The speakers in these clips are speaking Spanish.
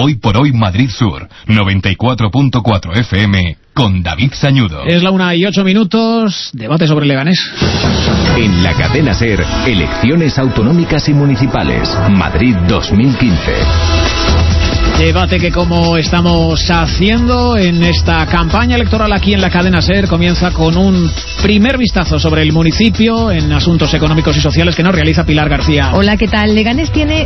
Hoy por Hoy Madrid Sur, 94.4 FM, con David Sañudo. Es la 1:08, debate sobre Leganés. En la cadena SER, elecciones autonómicas y municipales, Madrid 2015. Debate que, como estamos haciendo en esta campaña electoral aquí en la cadena SER, comienza con un primer vistazo sobre el municipio en asuntos económicos y sociales que nos realiza Pilar García. Hola, ¿qué tal? Leganés tiene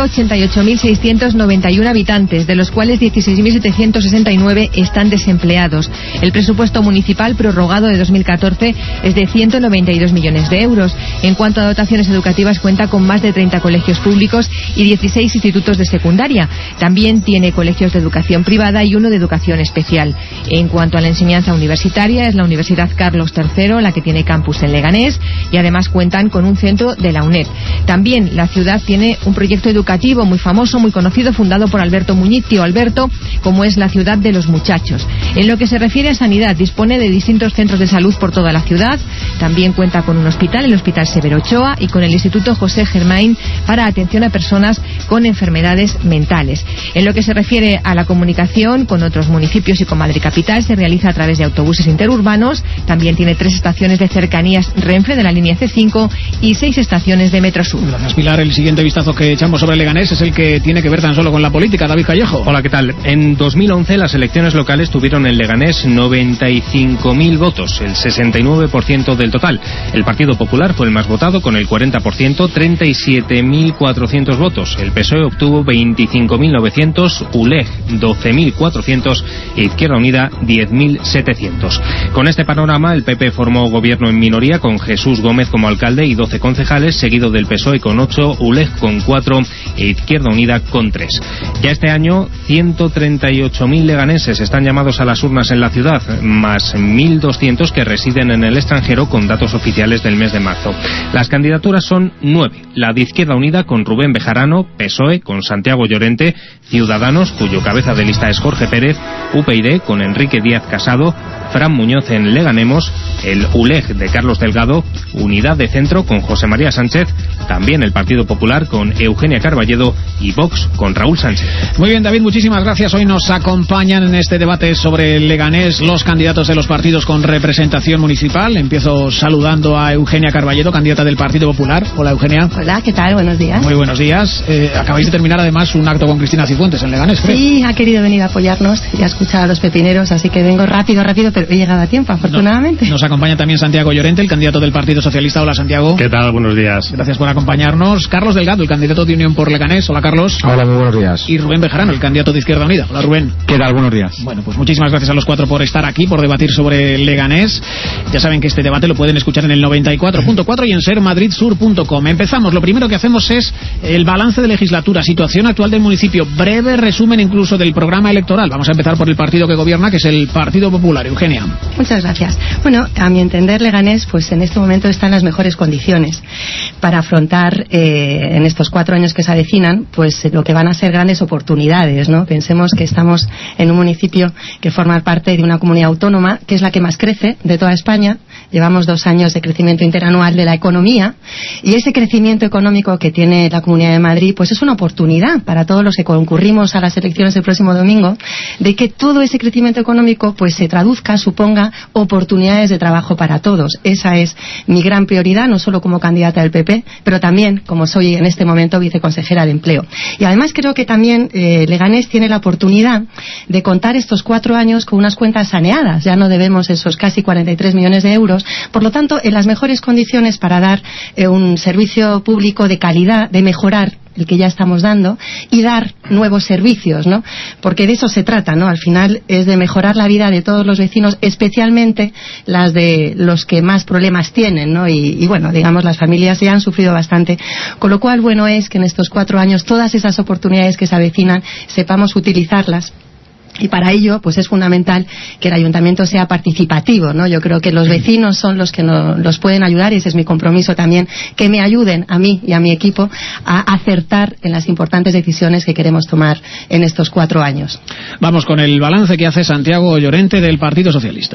188.691 habitantes, de los cuales 16.769 están desempleados. El presupuesto municipal prorrogado de 2014 es de 192 millones de euros. En cuanto a dotaciones educativas, cuenta con más de 30 colegios públicos y 16 institutos de secundaria. También tiene colegios de educación privada y uno de educación especial. En cuanto a la enseñanza universitaria, es la Universidad Carlos III la que tiene campus en Leganés, y además cuentan con un centro de la UNED. También la ciudad tiene un proyecto educativo muy famoso, muy conocido, fundado por Alberto Muñiz, tío Alberto, como es la ciudad de los muchachos. En lo que se refiere a sanidad, dispone de distintos centros de salud por toda la ciudad. También cuenta con un hospital, el Hospital Severo Ochoa, y con el Instituto José Germain para atención a personas con enfermedades mentales. En lo que se refiere a la comunicación con otros municipios y con Madrid Capital, se realiza a través de autobuses interurbanos. También tiene 3 estaciones de cercanías Renfe de la línea C5 y 6 estaciones de Metro Sur. Gracias, Pilar. El siguiente vistazo que echamos sobre Leganés es el que tiene que ver tan solo con la política. David Callejo. Hola, ¿qué tal? En 2011 las elecciones locales tuvieron en Leganés 95.000 votos, el 69% del total. El Partido Popular fue el más votado con el 40%, 37.400 votos. El PSOE obtuvo 25.900, ULEG 12.400 e Izquierda Unida 10.700. Con este panorama, el PP formó gobierno en minoría con Jesús Gómez como alcalde y 12 concejales, seguido del PSOE con 8, ULEG con 4 e Izquierda Unida con 3. Ya este año, 138.000 leganeses están llamados a las urnas en la ciudad, más 1.200 que residen en el extranjero, con datos oficiales del mes de marzo. Las candidaturas son 9. La de Izquierda Unida con Rubén Bejarano, PSOE con Santiago Llorente, Ciudadanos, cuyo cabeza de lista es Jorge Pérez, UPyD con Enrique Díaz Casado, Fran Muñoz en Leganemos, el ULEG de Carlos Delgado, Unidad de Centro con José María Sánchez, también el Partido Popular con Eugenia Carballedo y Vox con Raúl Sánchez. Muy bien, David, muchísimas gracias. Hoy nos acompañan en este debate sobre Leganés los candidatos de los partidos con representación municipal. Empiezo saludando a Eugenia Carballedo, candidata del Partido Popular. Hola, Eugenia. Hola, ¿qué tal? Buenos días. Muy buenos días. Acabáis de terminar además un acto con Cristina Cifuentes en Leganés, ¿creo? Sí, ha querido venir a apoyarnos y a escuchar a los pepineros, así que vengo rápido, pero he llegado a tiempo, afortunadamente. Nos acompaña también Santiago Llorente, el candidato del Partido Socialista. Hola, Santiago. ¿Qué tal? Buenos días. Gracias por acompañarnos. Carlos Delgado, el candidato de Unión por Leganés. Hola, Carlos. Hola, muy buenos días. Y Rubén Bejarano, el candidato de Izquierda Unida. Hola, Rubén. ¿Qué tal? Buenos días. Bueno, pues muchísimas gracias a los 4 por estar aquí, por debatir sobre Leganés. Ya saben que este debate lo pueden escuchar en el 94.4 y en sermadridsur.com. Empezamos. Lo primero que hacemos es el balance de legislatura, situación actual del municipio, breve resumen incluso del programa electoral. Vamos a empezar por el partido que gobierna, que es el Partido Popular. Eugenia. Muchas gracias. Bueno, a mi entender, Leganés, pues en este momento está en las mejores condiciones para afrontar en estos 4 años que se avecinan, pues lo que van a ser grandes oportunidades, ¿no? Pensemos que estamos en un municipio que forma parte de una comunidad autónoma que es la que más crece de toda España. Llevamos 2 años de crecimiento interanual de la economía, y ese crecimiento económico que tiene la Comunidad de Madrid pues es una oportunidad para todos los que concurrimos a las elecciones el próximo domingo, de que todo ese crecimiento económico pues se traduzca, suponga oportunidades de trabajo para todos. Esa es mi gran prioridad, no solo como candidata del PP, pero también como soy en este momento viceconsejera de Empleo. Y además creo que también Leganés tiene la oportunidad de contar estos 4 años con unas cuentas saneadas. Ya no debemos esos casi 43 millones de euros, por lo tanto en las mejores condiciones para dar un servicio público de calidad, de mejorar el que ya estamos dando y dar nuevos servicios, ¿no? Porque de eso se trata, ¿no? Al final es de mejorar la vida de todos los vecinos, especialmente las de los que más problemas tienen, ¿no? Y bueno, digamos, las familias ya han sufrido bastante, con lo cual bueno es que en estos 4 años todas esas oportunidades que se avecinan sepamos utilizarlas. Y para ello, pues es fundamental que el ayuntamiento sea participativo, ¿no? Yo creo que los vecinos son los que los pueden ayudar, y ese es mi compromiso también, que me ayuden a mí y a mi equipo a acertar en las importantes decisiones que queremos tomar en estos 4 años. Vamos con el balance que hace Santiago Llorente del Partido Socialista.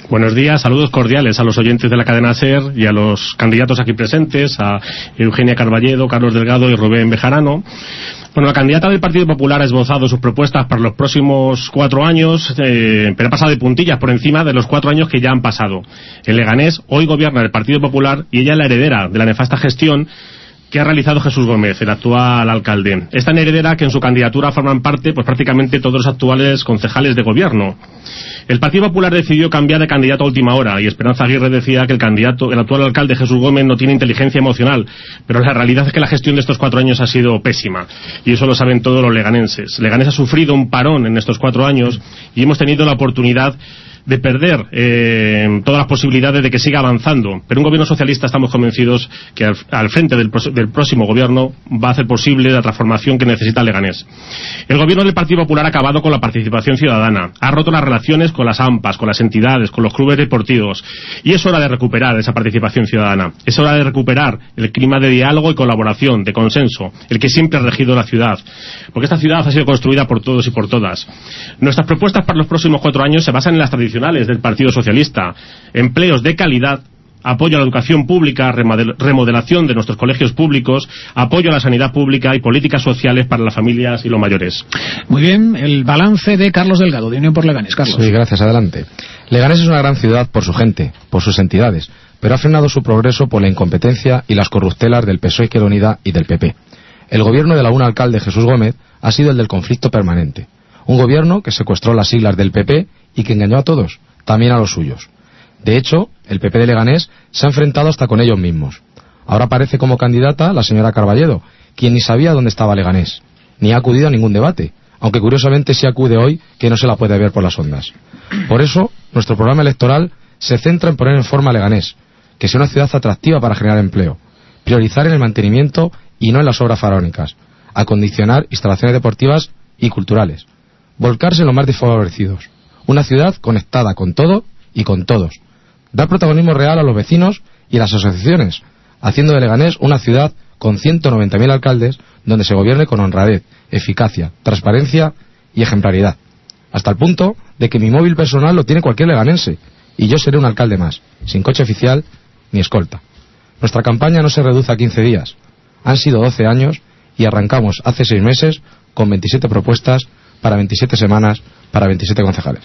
Buenos días, saludos cordiales a los oyentes de la cadena SER y a los candidatos aquí presentes, a Eugenia Carballedo, Carlos Delgado y Rubén Bejarano. Bueno, la candidata del Partido Popular ha esbozado sus propuestas para los próximos 4 años, pero ha pasado de puntillas por encima de los 4 años que ya han pasado. En Leganés hoy gobierna el Partido Popular y ella es la heredera de la nefasta gestión que ha realizado Jesús Gómez, el actual alcalde. Esta heredera que en su candidatura forman parte pues prácticamente todos los actuales concejales de gobierno. El Partido Popular decidió cambiar de candidato a última hora y Esperanza Aguirre decía que el actual alcalde Jesús Gómez no tiene inteligencia emocional, pero la realidad es que la gestión de estos 4 años ha sido pésima y eso lo saben todos los leganenses. Leganés ha sufrido un parón en estos 4 años y hemos tenido la oportunidad de perder todas las posibilidades de que siga avanzando, pero un gobierno socialista estamos convencidos que al frente del próximo gobierno va a hacer posible la transformación que necesita Leganés. El gobierno del Partido Popular ha acabado con la participación ciudadana, ha roto las relaciones con las AMPAs, con las entidades, con los clubes deportivos, y es hora de recuperar esa participación ciudadana, es hora de recuperar el clima de diálogo y colaboración, de consenso, el que siempre ha regido la ciudad, porque esta ciudad ha sido construida por todos y por todas. Nuestras propuestas para los próximos 4 años se basan en las tradiciones del Partido Socialista: empleos de calidad, apoyo a la educación pública, remodelación de nuestros colegios públicos, apoyo a la sanidad pública y políticas sociales para las familias y los mayores. Muy bien, el balance de Carlos Delgado, de Unión por Leganés. Carlos. Sí, gracias, adelante. Leganés es una gran ciudad por su gente, por sus entidades, pero ha frenado su progreso por la incompetencia y las corruptelas del PSOE Izquierda Unida y del PP. El gobierno del aún alcalde Jesús Gómez ha sido el del conflicto permanente. Un gobierno que secuestró las siglas del PP y que engañó a todos, también a los suyos. De hecho, el PP de Leganés se ha enfrentado hasta con ellos mismos. Ahora aparece como candidata la señora Carballedo, quien ni sabía dónde estaba Leganés, ni ha acudido a ningún debate, aunque curiosamente sí acude hoy, que no se la puede ver por las ondas. Por eso, nuestro programa electoral se centra en poner en forma Leganés, que sea una ciudad atractiva para generar empleo, priorizar en el mantenimiento y no en las obras faraónicas, acondicionar instalaciones deportivas y culturales, volcarse en los más desfavorecidos, una ciudad conectada con todo y con todos, dar protagonismo real a los vecinos y a las asociaciones, haciendo de Leganés una ciudad con 190.000 alcaldes donde se gobierne con honradez, eficacia, transparencia y ejemplaridad, hasta el punto de que mi móvil personal lo tiene cualquier leganense y yo seré un alcalde más, sin coche oficial ni escolta. Nuestra campaña no se reduce a 15 días, han sido 12 años y arrancamos hace 6 meses con 27 propuestas para 27 semanas para 27 concejales.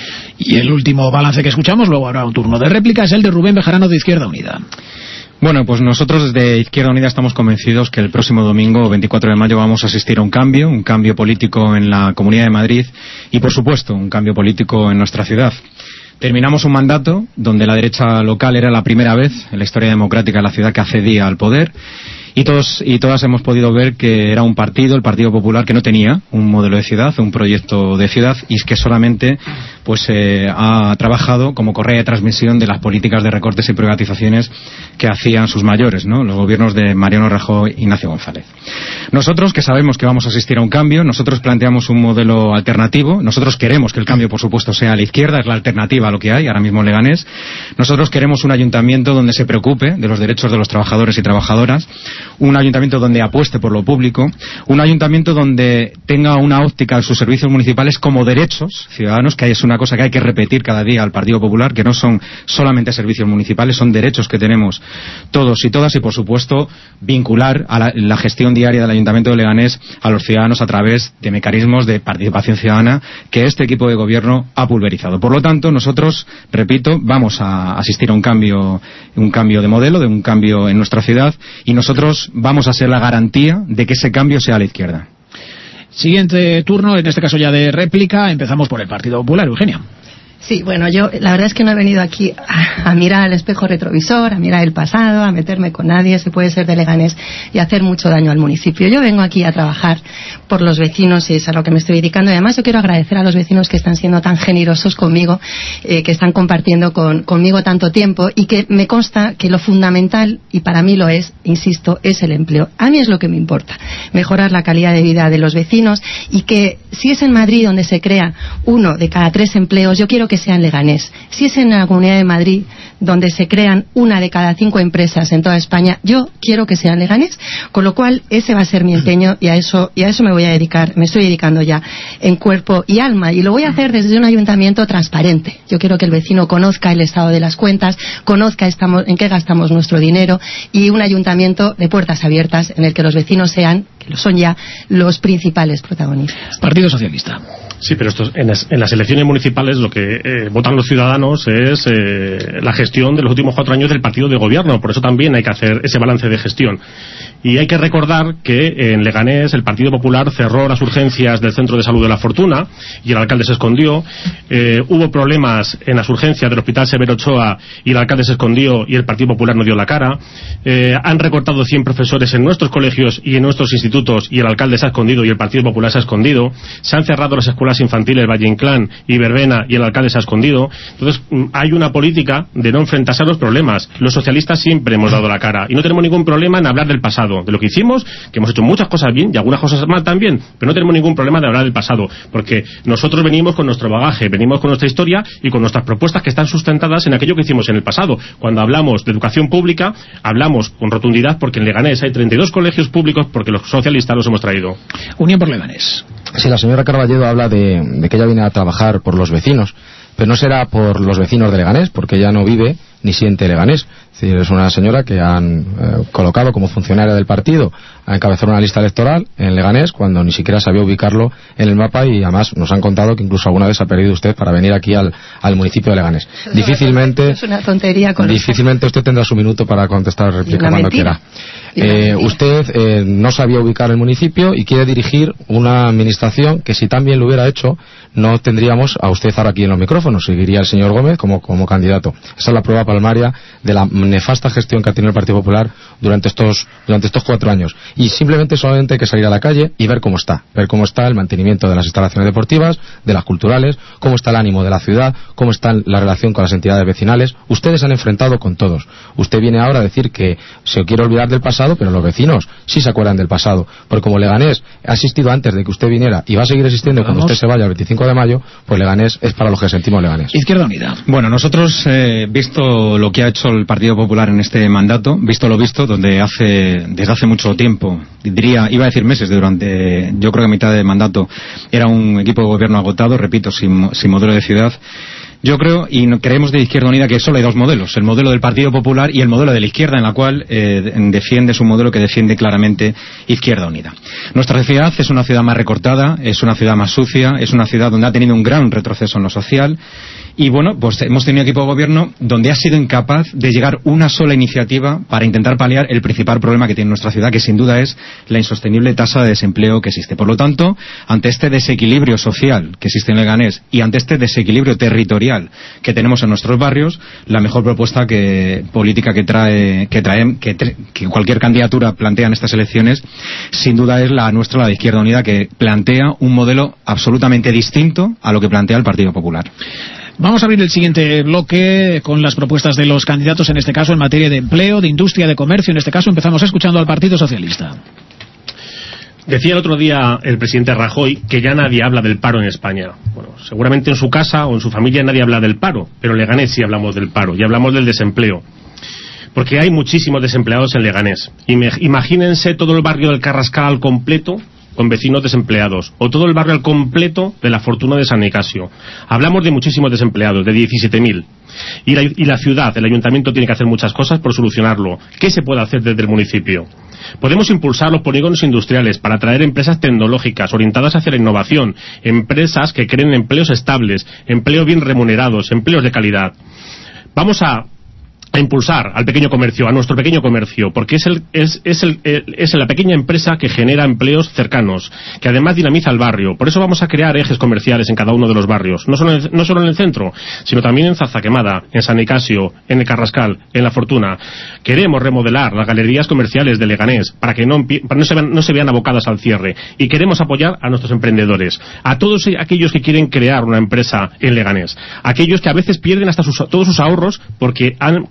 Y el último balance que escuchamos, luego habrá un turno de réplica, es el de Rubén Bejarano, de Izquierda Unida. Bueno, pues nosotros desde Izquierda Unida estamos convencidos que el próximo domingo, 24 de mayo, vamos a asistir a un cambio político en la Comunidad de Madrid y, por supuesto, un cambio político en nuestra ciudad. Terminamos un mandato donde la derecha local era la primera vez en la historia democrática de la ciudad que accedía al poder. Y todos y todas hemos podido ver que era un partido, el Partido Popular, que no tenía un modelo de ciudad, un proyecto de ciudad, y es que solamente ha trabajado como correa de transmisión de las políticas de recortes y privatizaciones que hacían sus mayores, ¿no?, los gobiernos de Mariano Rajoy y Ignacio González. Nosotros, que sabemos que vamos a asistir a un cambio, nosotros planteamos un modelo alternativo, nosotros queremos que el cambio, por supuesto, sea a la izquierda, es la alternativa a lo que hay ahora mismo en Leganés. Nosotros queremos un ayuntamiento donde se preocupe de los derechos de los trabajadores y trabajadoras, un ayuntamiento donde apueste por lo público, un ayuntamiento donde tenga una óptica de sus servicios municipales como derechos ciudadanos, que es una cosa que hay que repetir cada día al Partido Popular, que no son solamente servicios municipales, son derechos que tenemos todos y todas, y por supuesto vincular a la gestión diaria del Ayuntamiento de Leganés a los ciudadanos a través de mecanismos de participación ciudadana que este equipo de gobierno ha pulverizado. Por lo tanto, nosotros, repito, vamos a asistir a un cambio de modelo, de un cambio en nuestra ciudad, y nosotros vamos a ser la garantía de que ese cambio sea a la izquierda. Siguiente turno, en este caso ya de réplica, empezamos por el Partido Popular. Eugenia. Sí, bueno, yo la verdad es que no he venido aquí a mirar al espejo retrovisor, a mirar el pasado, a meterme con nadie, se puede ser de Leganés y hacer mucho daño al municipio. Yo vengo aquí a trabajar por los vecinos y es a lo que me estoy dedicando. Y además yo quiero agradecer a los vecinos que están siendo tan generosos conmigo, que están compartiendo conmigo tanto tiempo, y que me consta que lo fundamental, y para mí lo es, insisto, es el empleo. A mí es lo que me importa, mejorar la calidad de vida de los vecinos, y que si es en Madrid donde se crea 1 de cada 3 empleos, yo quiero que sea en Leganés. Si es en la Comunidad de Madrid, donde se crean 1 de cada 5 empresas en toda España, yo quiero que sea en Leganés, con lo cual ese va a ser mi empeño y a eso me voy a dedicar, me estoy dedicando ya en cuerpo y alma, y lo voy a hacer desde un ayuntamiento transparente. Yo quiero que el vecino conozca el estado de las cuentas, conozca en qué gastamos nuestro dinero, y un ayuntamiento de puertas abiertas en el que los vecinos sean, que lo son ya, los principales protagonistas. Partido Socialista. Sí, pero en las elecciones municipales lo que votan los ciudadanos es la gestión de los últimos 4 años del partido de gobierno. Por eso también hay que hacer ese balance de gestión. Y hay que recordar que en Leganés el Partido Popular cerró las urgencias del Centro de Salud de La Fortuna y el alcalde se escondió. Hubo problemas en las urgencias del Hospital Severo Ochoa y el alcalde se escondió y el Partido Popular no dio la cara. Han recortado 100 profesores en nuestros colegios y en nuestros institutos y el alcalde se ha escondido y el Partido Popular se ha escondido. Se han cerrado las escuelas infantiles Valle Inclán y Verbena y el alcalde se ha escondido. Entonces hay una política de no enfrentarse a los problemas. Los socialistas siempre hemos dado la cara y no tenemos ningún problema en hablar del pasado, de lo que hicimos, que hemos hecho muchas cosas bien y algunas cosas mal también, pero no tenemos ningún problema de hablar del pasado, porque nosotros venimos con nuestro bagaje, venimos con nuestra historia y con nuestras propuestas que están sustentadas en aquello que hicimos en el pasado. Cuando hablamos de educación pública, hablamos con rotundidad porque en Leganés hay 32 colegios públicos porque los socialistas los hemos traído. Unión por Leganés. Sí, la señora Carballedo habla de que ella viene a trabajar por los vecinos, pero no será por los vecinos de Leganés, porque ella no vive ni siente Leganés. Es decir, es una señora que han colocado como funcionaria del partido a encabezar una lista electoral en Leganés cuando ni siquiera sabía ubicarlo en el mapa, y además nos han contado que incluso alguna vez ha perdido usted para venir aquí al municipio de Leganés. Difícilmente usted tendrá su minuto para contestar réplica cuando quiera. Usted no sabía ubicar el municipio y quiere dirigir una administración que, si tan bien lo hubiera hecho, no tendríamos a usted ahora aquí en los micrófonos, seguiría el señor Gómez como candidato. Esa es la prueba palmaria de la nefasta gestión que ha tenido el Partido Popular durante estos 4 años. Y solamente hay que salir a la calle y ver cómo está el mantenimiento de las instalaciones deportivas, de las culturales, cómo está el ánimo de la ciudad, cómo está la relación con las entidades vecinales. Ustedes se han enfrentado con todos. Usted viene ahora a decir que se quiere olvidar del pasado, pero los vecinos sí se acuerdan del pasado, porque como Leganés ha existido antes de que usted viniera y va a seguir existiendo cuando usted se vaya el 25 de mayo, pues Leganés es para los que sentimos Leganés. Izquierda Unida. Bueno, nosotros, visto lo que ha hecho el Partido Popular en este mandato, visto lo visto, donde desde hace mucho tiempo, iba a decir meses, yo creo que a mitad de mandato era un equipo de gobierno agotado, repito, sin modelo de ciudad. Yo creo, y creemos de Izquierda Unida, que solo hay 2 modelos, el modelo del Partido Popular y el modelo de la izquierda, en la cual defiende su modelo que defiende claramente Izquierda Unida. Nuestra ciudad es una ciudad más recortada, es una ciudad más sucia, es una ciudad donde ha tenido un gran retroceso en lo social. Y bueno, pues hemos tenido equipo de gobierno donde ha sido incapaz de llegar una sola iniciativa para intentar paliar el principal problema que tiene nuestra ciudad, que sin duda es la insostenible tasa de desempleo que existe. Por lo tanto, ante este desequilibrio social que existe en Leganés y ante este desequilibrio territorial que tenemos en nuestros barrios, la mejor propuesta política que cualquier candidatura plantea en estas elecciones, sin duda es la nuestra, la de Izquierda Unida, que plantea un modelo absolutamente distinto a lo que plantea el Partido Popular. Vamos a abrir el siguiente bloque con las propuestas de los candidatos, en este caso en materia de empleo, de industria, de comercio. En este caso empezamos escuchando al Partido Socialista. Decía el otro día el presidente Rajoy que ya nadie habla del paro en España. Bueno, seguramente en su casa o en su familia nadie habla del paro, pero en Leganés sí hablamos del paro y hablamos del desempleo. Porque hay muchísimos desempleados en Leganés. Imagínense todo el barrio del Carrascal al completo con vecinos desempleados, o todo el barrio al completo de La Fortuna de San Nicasio. Hablamos de muchísimos desempleados, de 17.000. Y la ciudad, el ayuntamiento tiene que hacer muchas cosas por solucionarlo. ¿Qué se puede hacer desde el municipio? Podemos impulsar los polígonos industriales para atraer empresas tecnológicas orientadas hacia la innovación, empresas que creen empleos estables, empleos bien remunerados, empleos de calidad. Vamos a impulsar al pequeño comercio, a nuestro pequeño comercio, porque es la pequeña empresa que genera empleos cercanos, que además dinamiza el barrio. Por eso vamos a crear ejes comerciales en cada uno de los barrios, no solo en el centro, sino también en Zazaquemada, en San Nicasio, en el Carrascal, en La Fortuna. Queremos remodelar las galerías comerciales de Leganés para que no se vean abocadas al cierre, y queremos apoyar a nuestros emprendedores, a todos aquellos que quieren crear una empresa en Leganés, aquellos que a veces pierden hasta todos sus ahorros porque han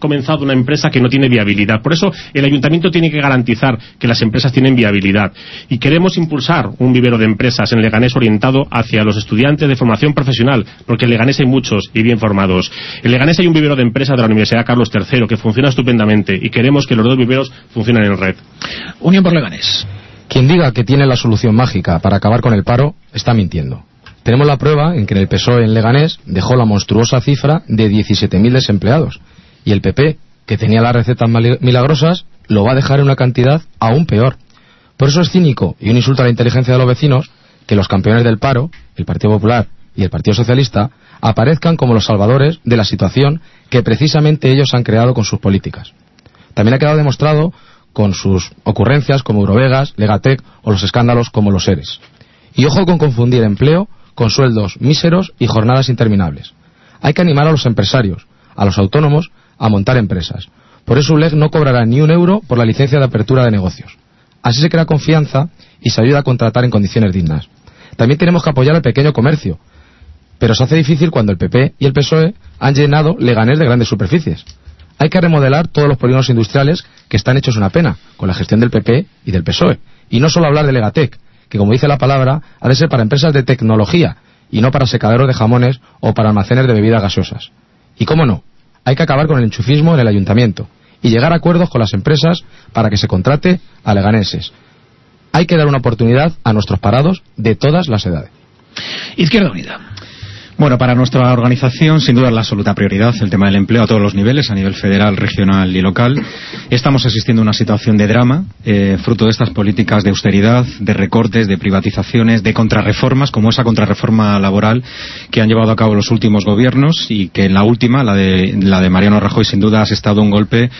comenzado una empresa que no tiene viabilidad. Por eso el ayuntamiento tiene que garantizar que las empresas tienen viabilidad. Y queremos impulsar un vivero de empresas en Leganés orientado hacia los estudiantes de formación profesional, porque en Leganés hay muchos y bien formados. En Leganés hay un vivero de empresas de la Universidad Carlos III que funciona estupendamente y queremos que los dos viveros funcionen en red. Unión por Leganés. Quien diga que tiene la solución mágica para acabar con el paro está mintiendo. Tenemos la prueba en que el PSOE en Leganés dejó la monstruosa cifra de 17.000 desempleados y el PP, que tenía las recetas milagrosas, lo va a dejar en una cantidad aún peor. Por eso es cínico y un insulto a la inteligencia de los vecinos que los campeones del paro, el Partido Popular y el Partido Socialista, aparezcan como los salvadores de la situación que precisamente ellos han creado con sus políticas. También ha quedado demostrado con sus ocurrencias como Eurovegas, Legatec o los escándalos como los ERES. Y ojo con confundir empleo con sueldos míseros y jornadas interminables. Hay que animar a los empresarios, a los autónomos, a montar empresas. Por eso ULEG no cobrará ni un euro por la licencia de apertura de negocios. Así se crea confianza y se ayuda a contratar en condiciones dignas. También tenemos que apoyar al pequeño comercio, pero se hace difícil cuando el PP y el PSOE han llenado Leganés de grandes superficies. Hay que remodelar todos los polígonos industriales que están hechos una pena, con la gestión del PP y del PSOE. Y no solo hablar de Legatec, que como dice la palabra, ha de ser para empresas de tecnología, y no para secaderos de jamones o para almacenes de bebidas gaseosas. Y cómo no, hay que acabar con el enchufismo en el ayuntamiento, y llegar a acuerdos con las empresas para que se contrate a leganeses. Hay que dar una oportunidad a nuestros parados de todas las edades. Izquierda Unida. Bueno, para nuestra organización, sin duda, es la absoluta prioridad el tema del empleo a todos los niveles, a nivel federal, regional y local. Estamos asistiendo a una situación de drama, fruto de estas políticas de austeridad, de recortes, de privatizaciones, de contrarreformas, como esa contrarreforma laboral que han llevado a cabo los últimos gobiernos y que en la última, la de Mariano Rajoy, sin duda ha asestado un golpe,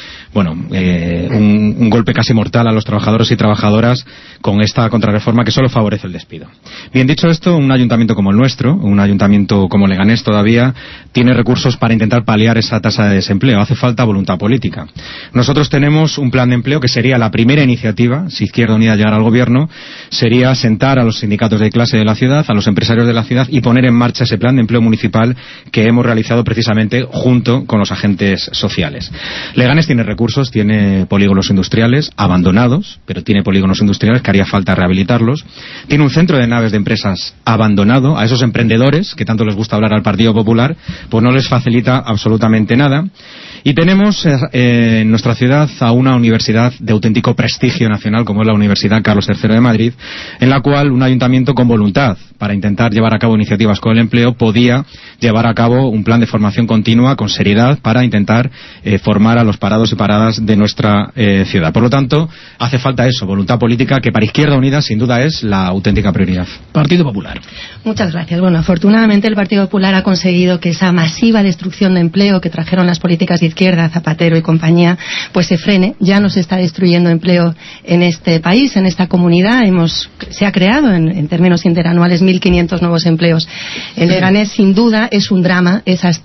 un golpe casi mortal a los trabajadores y trabajadoras con esta contrarreforma que solo favorece el despido. Bien, dicho esto, un ayuntamiento como el nuestro, un ayuntamiento como Leganés todavía tiene recursos para intentar paliar esa tasa de desempleo. Hace falta voluntad política. Nosotros tenemos un plan de empleo que sería la primera iniciativa, si Izquierda Unida llegara al gobierno, sería sentar a los sindicatos de clase de la ciudad, a los empresarios de la ciudad y poner en marcha ese plan de empleo municipal que hemos realizado precisamente junto con los agentes sociales. Leganés tiene recursos, tiene polígonos industriales abandonados, pero tiene polígonos industriales que haría falta rehabilitarlos. Tiene un centro de naves de empresas abandonado. A esos emprendedores que tanto les gusta hablar al Partido Popular, pues no les facilita absolutamente nada. Y tenemos en nuestra ciudad a una universidad de auténtico prestigio nacional como es la Universidad Carlos III de Madrid, en la cual un ayuntamiento con voluntad para intentar llevar a cabo iniciativas con el empleo podía llevar a cabo un plan de formación continua con seriedad para intentar formar a los parados y paradas de nuestra ciudad. Por lo tanto, hace falta eso, voluntad política, que para Izquierda Unida sin duda es la auténtica prioridad. Partido Popular. Muchas gracias. Bueno, afortunadamente el Partido Popular ha conseguido que esa masiva destrucción de empleo que trajeron las políticas de izquierda, Zapatero y compañía, pues se frene. Ya no se está destruyendo empleo en este país, en esta comunidad. Se ha creado en términos interanuales 1.500 nuevos empleos. En Leganés, sin duda, es un drama esas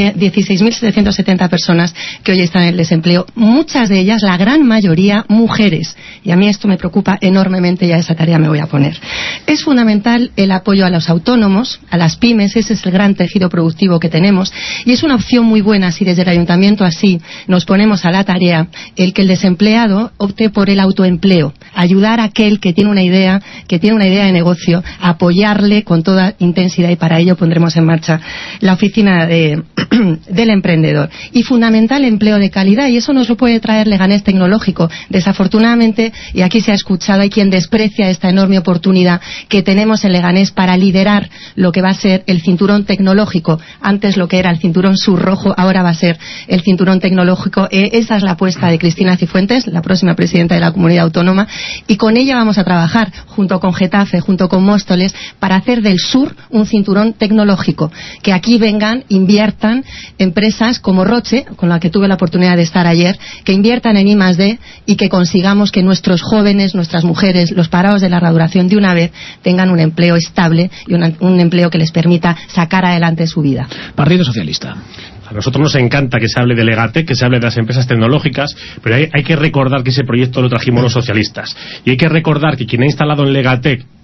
16.770 personas que hoy están en el desempleo. Muchas de ellas, la gran mayoría, mujeres. Y a mí esto me preocupa enormemente y a esa tarea me voy a poner. Es fundamental el apoyo a los autónomos, a las pymes. Ese es el gran tejido productivo que tenemos. Y es una opción muy buena si desde el ayuntamiento así nos ponemos a la tarea el que el desempleado opte por el autoempleo, ayudar a aquel que tiene una idea de negocio, apoyarle con toda intensidad, y para ello pondremos en marcha la oficina del emprendedor. Y fundamental empleo de calidad, y eso nos lo puede traer Leganés Tecnológico. Desafortunadamente, y aquí se ha escuchado, hay quien desprecia esta enorme oportunidad que tenemos en Leganés para liderar lo que va a ser el cinturón tecnológico. Antes lo que era el cinturón surrojo, ahora va a ser el cinturón tecnológico. Esa es la apuesta de Cristina Cifuentes, la próxima presidenta de la Comunidad Autónoma, y con ella vamos a trabajar junto con Getafe, junto con Móstoles, para hacer del sur un cinturón tecnológico, que aquí vengan, inviertan empresas como Roche, con la que tuve la oportunidad de estar ayer, que inviertan en I+D y que consigamos que nuestros jóvenes, nuestras mujeres, los parados de larga duración de una vez tengan un empleo estable y un empleo que les permita sacar adelante su vida. Partido Socialista. A nosotros nos encanta que se hable de Legatec, que se hable de las empresas tecnológicas, pero hay que recordar que ese proyecto lo trajimos los socialistas. Y hay que recordar que quien ha instalado en Legatec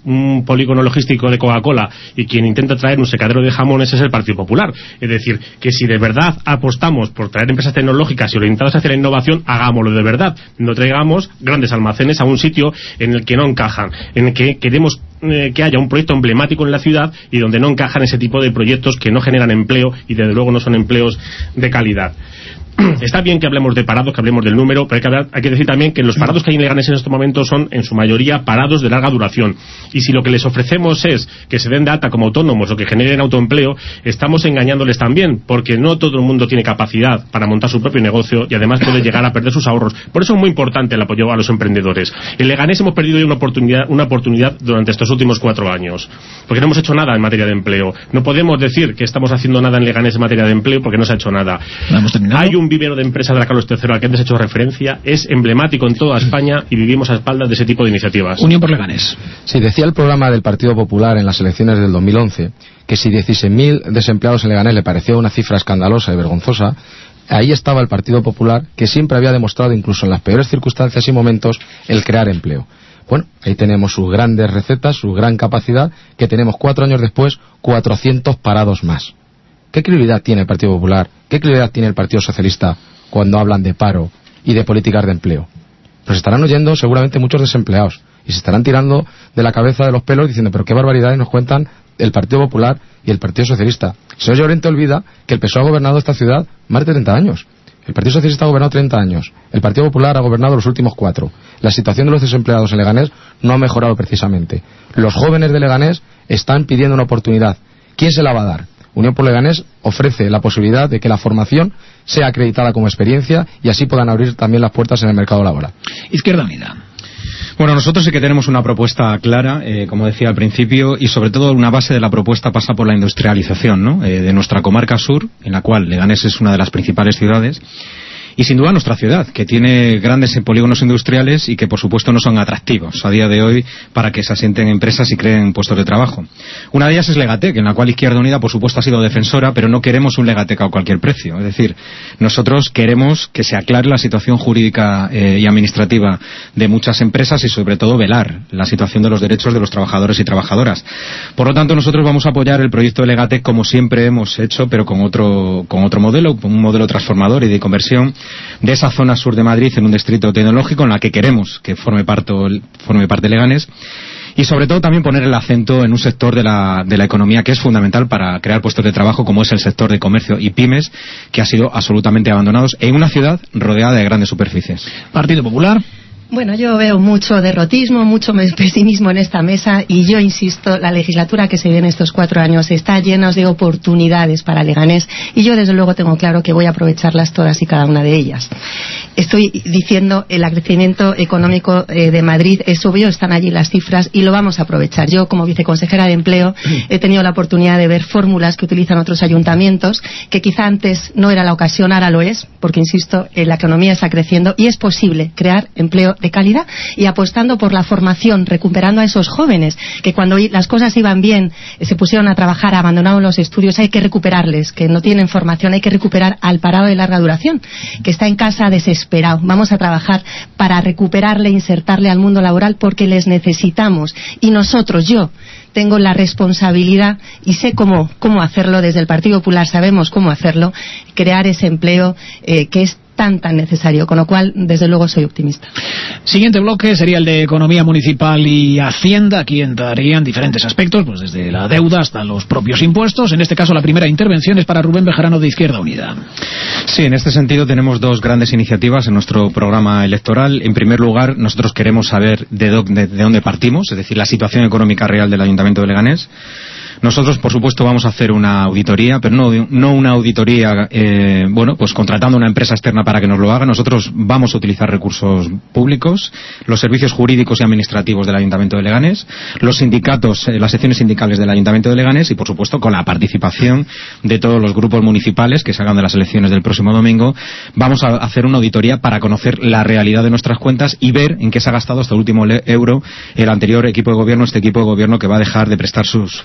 un polígono logístico de Coca-Cola y quien intenta traer un secadero de jamones es el Partido Popular. Es decir, que si de verdad apostamos por traer empresas tecnológicas y orientadas hacia la innovación, hagámoslo de verdad. No traigamos grandes almacenes a un sitio en el que no encajan, en el que queremos que haya un proyecto emblemático en la ciudad y donde no encajan ese tipo de proyectos que no generan empleo y desde luego no son empleos de calidad. Está bien que hablemos de parados, que hablemos del número, pero hay que decir también que los parados que hay en Leganés en estos momentos son en su mayoría parados de larga duración, y si lo que les ofrecemos es que se den de alta como autónomos o que generen autoempleo, estamos engañándoles también, porque no todo el mundo tiene capacidad para montar su propio negocio y además puede llegar a perder sus ahorros. Por eso es muy importante el apoyo a los emprendedores. En Leganés hemos perdido ya una oportunidad durante estos últimos 4 años, porque no hemos hecho nada en materia de empleo. No podemos decir que estamos haciendo nada en Leganés en materia de empleo porque no se ha hecho nada. Hay un vivero de empresas de la Carlos III al que antes he hecho referencia, es emblemático en toda España y vivimos a espaldas de ese tipo de iniciativas. Unión por Leganés. Sí, decía el programa del Partido Popular en las elecciones del 2011 que si 16.000 desempleados en Leganés le parecía una cifra escandalosa y vergonzosa, ahí estaba el Partido Popular, que siempre había demostrado, incluso en las peores circunstancias y momentos, el crear empleo. Bueno, ahí tenemos sus grandes recetas, su gran capacidad, que tenemos 4 años después 400 parados más. ¿Qué credibilidad tiene el Partido Popular? ¿Qué credibilidad tiene el Partido Socialista cuando hablan de paro y de políticas de empleo? Pues estarán oyendo seguramente muchos desempleados y se estarán tirando de la cabeza de los pelos diciendo, pero qué barbaridades nos cuentan el Partido Popular y el Partido Socialista. El señor Llorente olvida que el PSOE ha gobernado esta ciudad más de 30 años. El Partido Socialista ha gobernado 30 años. El Partido Popular ha gobernado los últimos 4. La situación de los desempleados en Leganés no ha mejorado precisamente. Los jóvenes de Leganés están pidiendo una oportunidad. ¿Quién se la va a dar? Unión por Leganés ofrece la posibilidad de que la formación sea acreditada como experiencia y así puedan abrir también las puertas en el mercado laboral. Izquierda Unida. Bueno, nosotros sí que tenemos una propuesta clara, como decía al principio, y sobre todo una base de la propuesta pasa por la industrialización, ¿no? De nuestra comarca sur, en la cual Leganés es una de las principales ciudades. Y sin duda nuestra ciudad, que tiene grandes polígonos industriales y que por supuesto no son atractivos a día de hoy para que se asienten empresas y creen puestos de trabajo. Una de ellas es Legatec, en la cual Izquierda Unida por supuesto ha sido defensora, pero no queremos un Legatec a cualquier precio. Es decir, nosotros queremos que se aclare la situación jurídica y administrativa de muchas empresas y sobre todo velar la situación de los derechos de los trabajadores y trabajadoras. Por lo tanto, nosotros vamos a apoyar el proyecto de Legatec como siempre hemos hecho, pero con otro modelo, un modelo transformador y de conversión de esa zona sur de Madrid en un distrito tecnológico en la que queremos que forme parte Leganés, y sobre todo también poner el acento en un sector de la economía que es fundamental para crear puestos de trabajo, como es el sector de comercio y pymes, que ha sido absolutamente abandonados en una ciudad rodeada de grandes superficies. Partido Popular. Bueno, yo veo mucho derrotismo, mucho pesimismo en esta mesa y yo insisto, la legislatura que se viene estos 4 años está llena de oportunidades para Leganés y yo desde luego tengo claro que voy a aprovecharlas todas y cada una de ellas. Estoy diciendo el crecimiento económico de Madrid es obvio, están allí las cifras y lo vamos a aprovechar. Yo como viceconsejera de Empleo he tenido la oportunidad de ver fórmulas que utilizan otros ayuntamientos que quizá antes no era la ocasión, ahora lo es, porque insisto, la economía está creciendo y es posible crear empleo de calidad y apostando por la formación, recuperando a esos jóvenes que cuando las cosas iban bien se pusieron a trabajar, abandonaron los estudios, hay que recuperarles, que no tienen formación, hay que recuperar al parado de larga duración, que está en casa desesperado. Vamos a trabajar para recuperarle, insertarle al mundo laboral porque les necesitamos y nosotros, yo tengo la responsabilidad y sé cómo hacerlo, desde el Partido Popular sabemos cómo hacerlo, crear ese empleo que es tan necesario, con lo cual desde luego soy optimista. Siguiente bloque sería el de Economía Municipal y Hacienda. Aquí entrarían diferentes aspectos, pues desde la deuda hasta los propios impuestos. En este caso la primera intervención es para Rubén Bejarano de Izquierda Unida. Sí, en este sentido tenemos 2 grandes iniciativas en nuestro programa electoral. En primer lugar, nosotros queremos saber de dónde partimos, es decir, la situación económica real del Ayuntamiento de Leganés. Nosotros, por supuesto, vamos a hacer una auditoría, pero no una auditoría, pues contratando una empresa externa para que nos lo haga. Nosotros vamos a utilizar recursos públicos, los servicios jurídicos y administrativos del Ayuntamiento de Leganés, los sindicatos, las secciones sindicales del Ayuntamiento de Leganés y, por supuesto, con la participación de todos los grupos municipales que salgan de las elecciones del próximo domingo. Vamos a hacer una auditoría para conocer la realidad de nuestras cuentas y ver en qué se ha gastado hasta el último euro el anterior equipo de gobierno, este equipo de gobierno que va a dejar de prestar sus funciones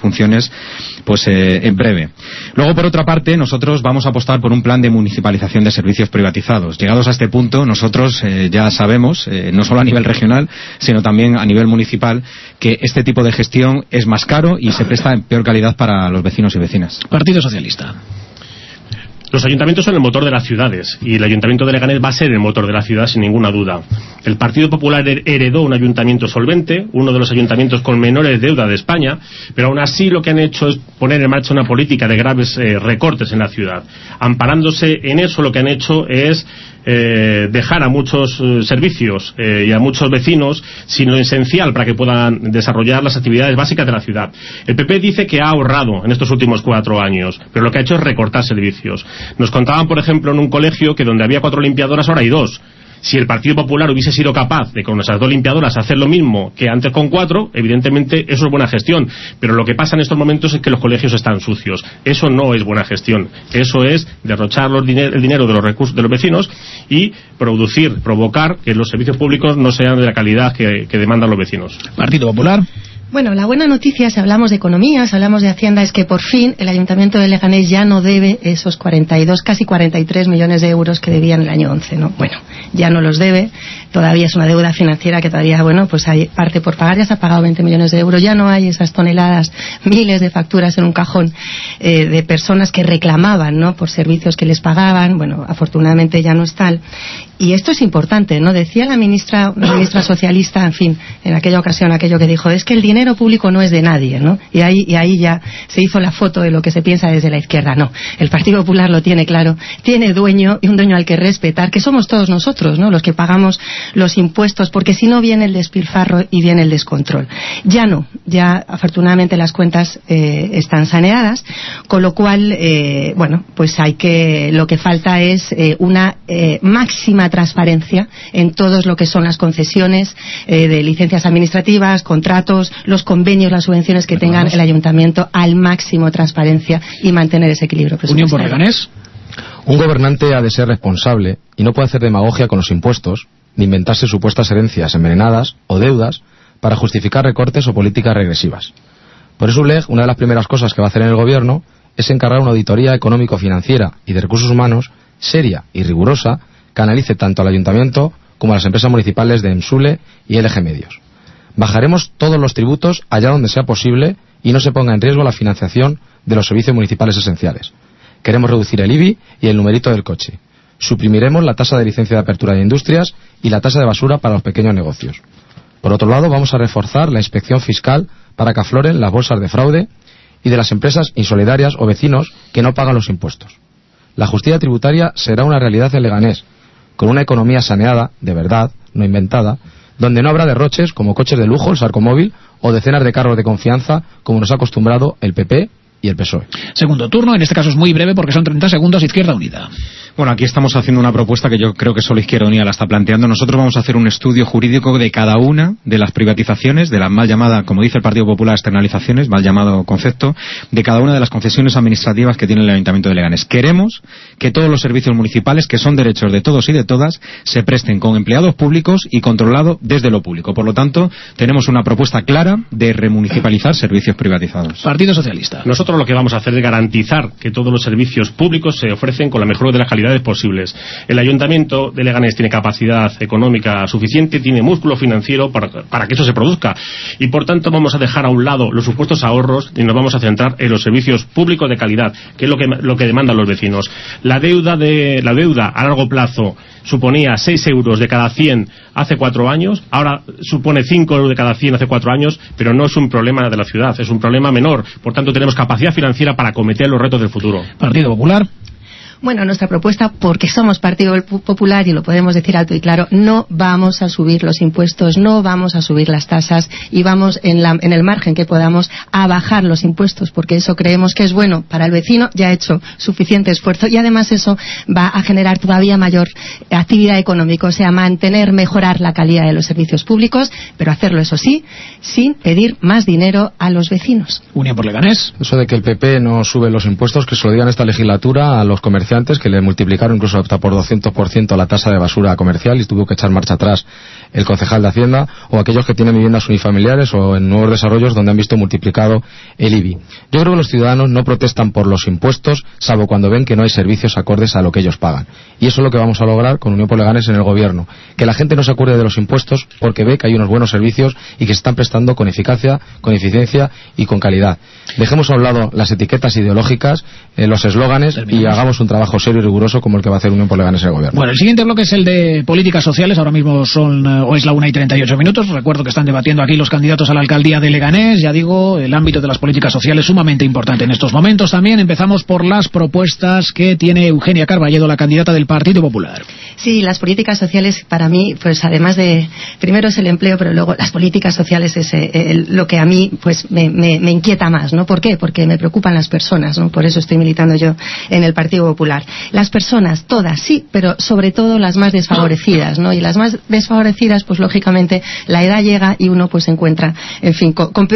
elecciones pues en breve. Luego, por otra parte, nosotros vamos a apostar por un plan de municipalización de servicios privatizados. Llegados a este punto, nosotros ya sabemos, no solo a nivel regional, sino también a nivel municipal, que este tipo de gestión es más caro y se presta en peor calidad para los vecinos y vecinas. Partido Socialista. Los ayuntamientos son el motor de las ciudades y el Ayuntamiento de Leganés va a ser el motor de la ciudad sin ninguna duda. El Partido Popular heredó un ayuntamiento solvente, uno de los ayuntamientos con menores deuda de España, pero aún así lo que han hecho es poner en marcha una política de graves recortes en la ciudad. Amparándose en eso, lo que han hecho es dejar a muchos servicios y a muchos vecinos sin lo esencial para que puedan desarrollar las actividades básicas de la ciudad. El PP dice que ha ahorrado en estos últimos 4 años, pero lo que ha hecho es recortar servicios. Nos contaban, por ejemplo, en un colegio que donde había 4 limpiadoras ahora hay 2. Si el Partido Popular hubiese sido capaz de con esas 2 limpiadoras hacer lo mismo que antes con 4, evidentemente eso es buena gestión. Pero lo que pasa en estos momentos es que los colegios están sucios. Eso no es buena gestión. Eso es derrochar el dinero de los recursos de los vecinos y provocar que los servicios públicos no sean de la calidad que demandan los vecinos. Partido Popular. Bueno, la buena noticia, si hablamos de economía, si hablamos de Hacienda, es que por fin el Ayuntamiento de Leganés ya no debe esos 42, casi 43 millones de euros que debía en el año 11, ¿no? Bueno, ya no los debe, todavía es una deuda financiera que todavía, bueno, pues hay parte por pagar, ya se ha pagado 20 millones de euros, ya no hay esas toneladas, miles de facturas en un cajón de personas que reclamaban, ¿no?, por servicios que les pagaban. Bueno, afortunadamente ya no es tal. Y esto es importante, ¿no? Decía la ministra socialista, en fin, en aquella ocasión, aquello que dijo, es que el dinero público no es de nadie, ¿no? Y ahí ya se hizo la foto de lo que se piensa desde la izquierda. No, el Partido Popular lo tiene claro, tiene dueño, y un dueño al que respetar, que somos todos nosotros, ¿no?, los que pagamos los impuestos, porque si no viene el despilfarro y viene el descontrol. Ya no, ya afortunadamente las cuentas están saneadas, con lo cual, bueno, pues lo que falta es una máxima transparencia en todos lo que son las concesiones de licencias administrativas, contratos, los convenios, las subvenciones que tengan el ayuntamiento, al máximo transparencia y mantener ese equilibrio presupuestario. Unión por Leganés. Un gobernante ha de ser responsable y no puede hacer demagogia con los impuestos, ni inventarse supuestas herencias envenenadas o deudas para justificar recortes o políticas regresivas. Por eso ULEG, una de las primeras cosas que va a hacer en el gobierno es encargar una auditoría económico-financiera y de recursos humanos seria y rigurosa que analice tanto al ayuntamiento como a las empresas municipales de EMSULE y LG Medios. Bajaremos todos los tributos allá donde sea posible y no se ponga en riesgo la financiación de los servicios municipales esenciales. Queremos reducir el IBI y el numerito del coche. Suprimiremos la tasa de licencia de apertura de industrias y la tasa de basura para los pequeños negocios. Por otro lado, vamos a reforzar la inspección fiscal para que afloren las bolsas de fraude y de las empresas insolidarias o vecinos que no pagan los impuestos. La justicia tributaria será una realidad en Leganés, con una economía saneada, de verdad, no inventada, donde no habrá derroches como coches de lujo, el Sarcomóvil, o decenas de carros de confianza, como nos ha acostumbrado el PP y el PSOE. Segundo turno, en este caso es muy breve porque son 30 segundos, Izquierda Unida. Bueno, aquí estamos haciendo una propuesta que yo creo que solo Izquierda Unida la está planteando. Nosotros vamos a hacer un estudio jurídico de cada una de las privatizaciones, de las mal llamadas, como dice el Partido Popular, externalizaciones, mal llamado concepto, de cada una de las concesiones administrativas que tiene el Ayuntamiento de Leganés. Queremos que todos los servicios municipales, que son derechos de todos y de todas, se presten con empleados públicos y controlado desde lo público. Por lo tanto, tenemos una propuesta clara de remunicipalizar servicios privatizados. Partido Socialista. Nosotros lo que vamos a hacer es garantizar que todos los servicios públicos se ofrecen con la mejor de las calidades posibles. El Ayuntamiento de Leganés tiene capacidad económica suficiente, tiene músculo financiero para que eso se produzca, y por tanto vamos a dejar a un lado los supuestos ahorros y nos vamos a centrar en los servicios públicos de calidad, que es lo que demandan los vecinos. La deuda a largo plazo suponía 6 euros de cada 100 hace 4 años, ahora supone 5 euros de cada 100 hace 4 años, pero no es un problema de la ciudad, es un problema menor. Por tanto, tenemos capacidad financiera para acometer los retos del futuro. Partido Popular. Bueno, nuestra propuesta, porque somos Partido Popular y lo podemos decir alto y claro, no vamos a subir los impuestos, no vamos a subir las tasas y vamos en el margen que podamos a bajar los impuestos, porque eso creemos que es bueno para el vecino, ya ha hecho suficiente esfuerzo y además eso va a generar todavía mayor actividad económica, o sea, mejorar la calidad de los servicios públicos, pero hacerlo, eso sí, sin pedir más dinero a los vecinos. Unión por Leganés. Eso de que el PP no sube los impuestos, que se lo digan esta legislatura a los comerciantes, que le multiplicaron incluso hasta por 200% la tasa de basura comercial y tuvo que echar marcha atrás el concejal de Hacienda, o aquellos que tienen viviendas unifamiliares o en nuevos desarrollos donde han visto multiplicado el IBI. Yo creo que los ciudadanos no protestan por los impuestos, salvo cuando ven que no hay servicios acordes a lo que ellos pagan. Y eso es lo que vamos a lograr con Unión por Leganés en el gobierno. Que la gente no se acuerde de los impuestos porque ve que hay unos buenos servicios y que se están prestando con eficacia, con eficiencia y con calidad. Dejemos a un lado las etiquetas ideológicas, los eslóganes, y hagamos un trabajo serio y riguroso como el que va a hacer Unión por Leganés en el gobierno. Bueno, el siguiente bloque es el de políticas sociales. Ahora mismo es la 1:38. Recuerdo que están debatiendo aquí los candidatos a la alcaldía de Leganés. Ya digo, el ámbito de las políticas sociales sumamente importante en estos momentos. También empezamos por las propuestas que tiene Eugenia Carballedo, la candidata del Partido Popular. Sí, las políticas sociales para mí, pues además de, primero es el empleo, pero luego las políticas sociales es lo que a mí pues me inquieta más, ¿no? ¿Por qué? Porque me preocupan las personas, ¿no? Por eso estoy militando yo en el Partido Popular. Las personas, todas, sí, pero sobre todo las más desfavorecidas, ¿no? Y las más desfavorecidas, pues lógicamente la edad llega y uno pues se encuentra, en fin,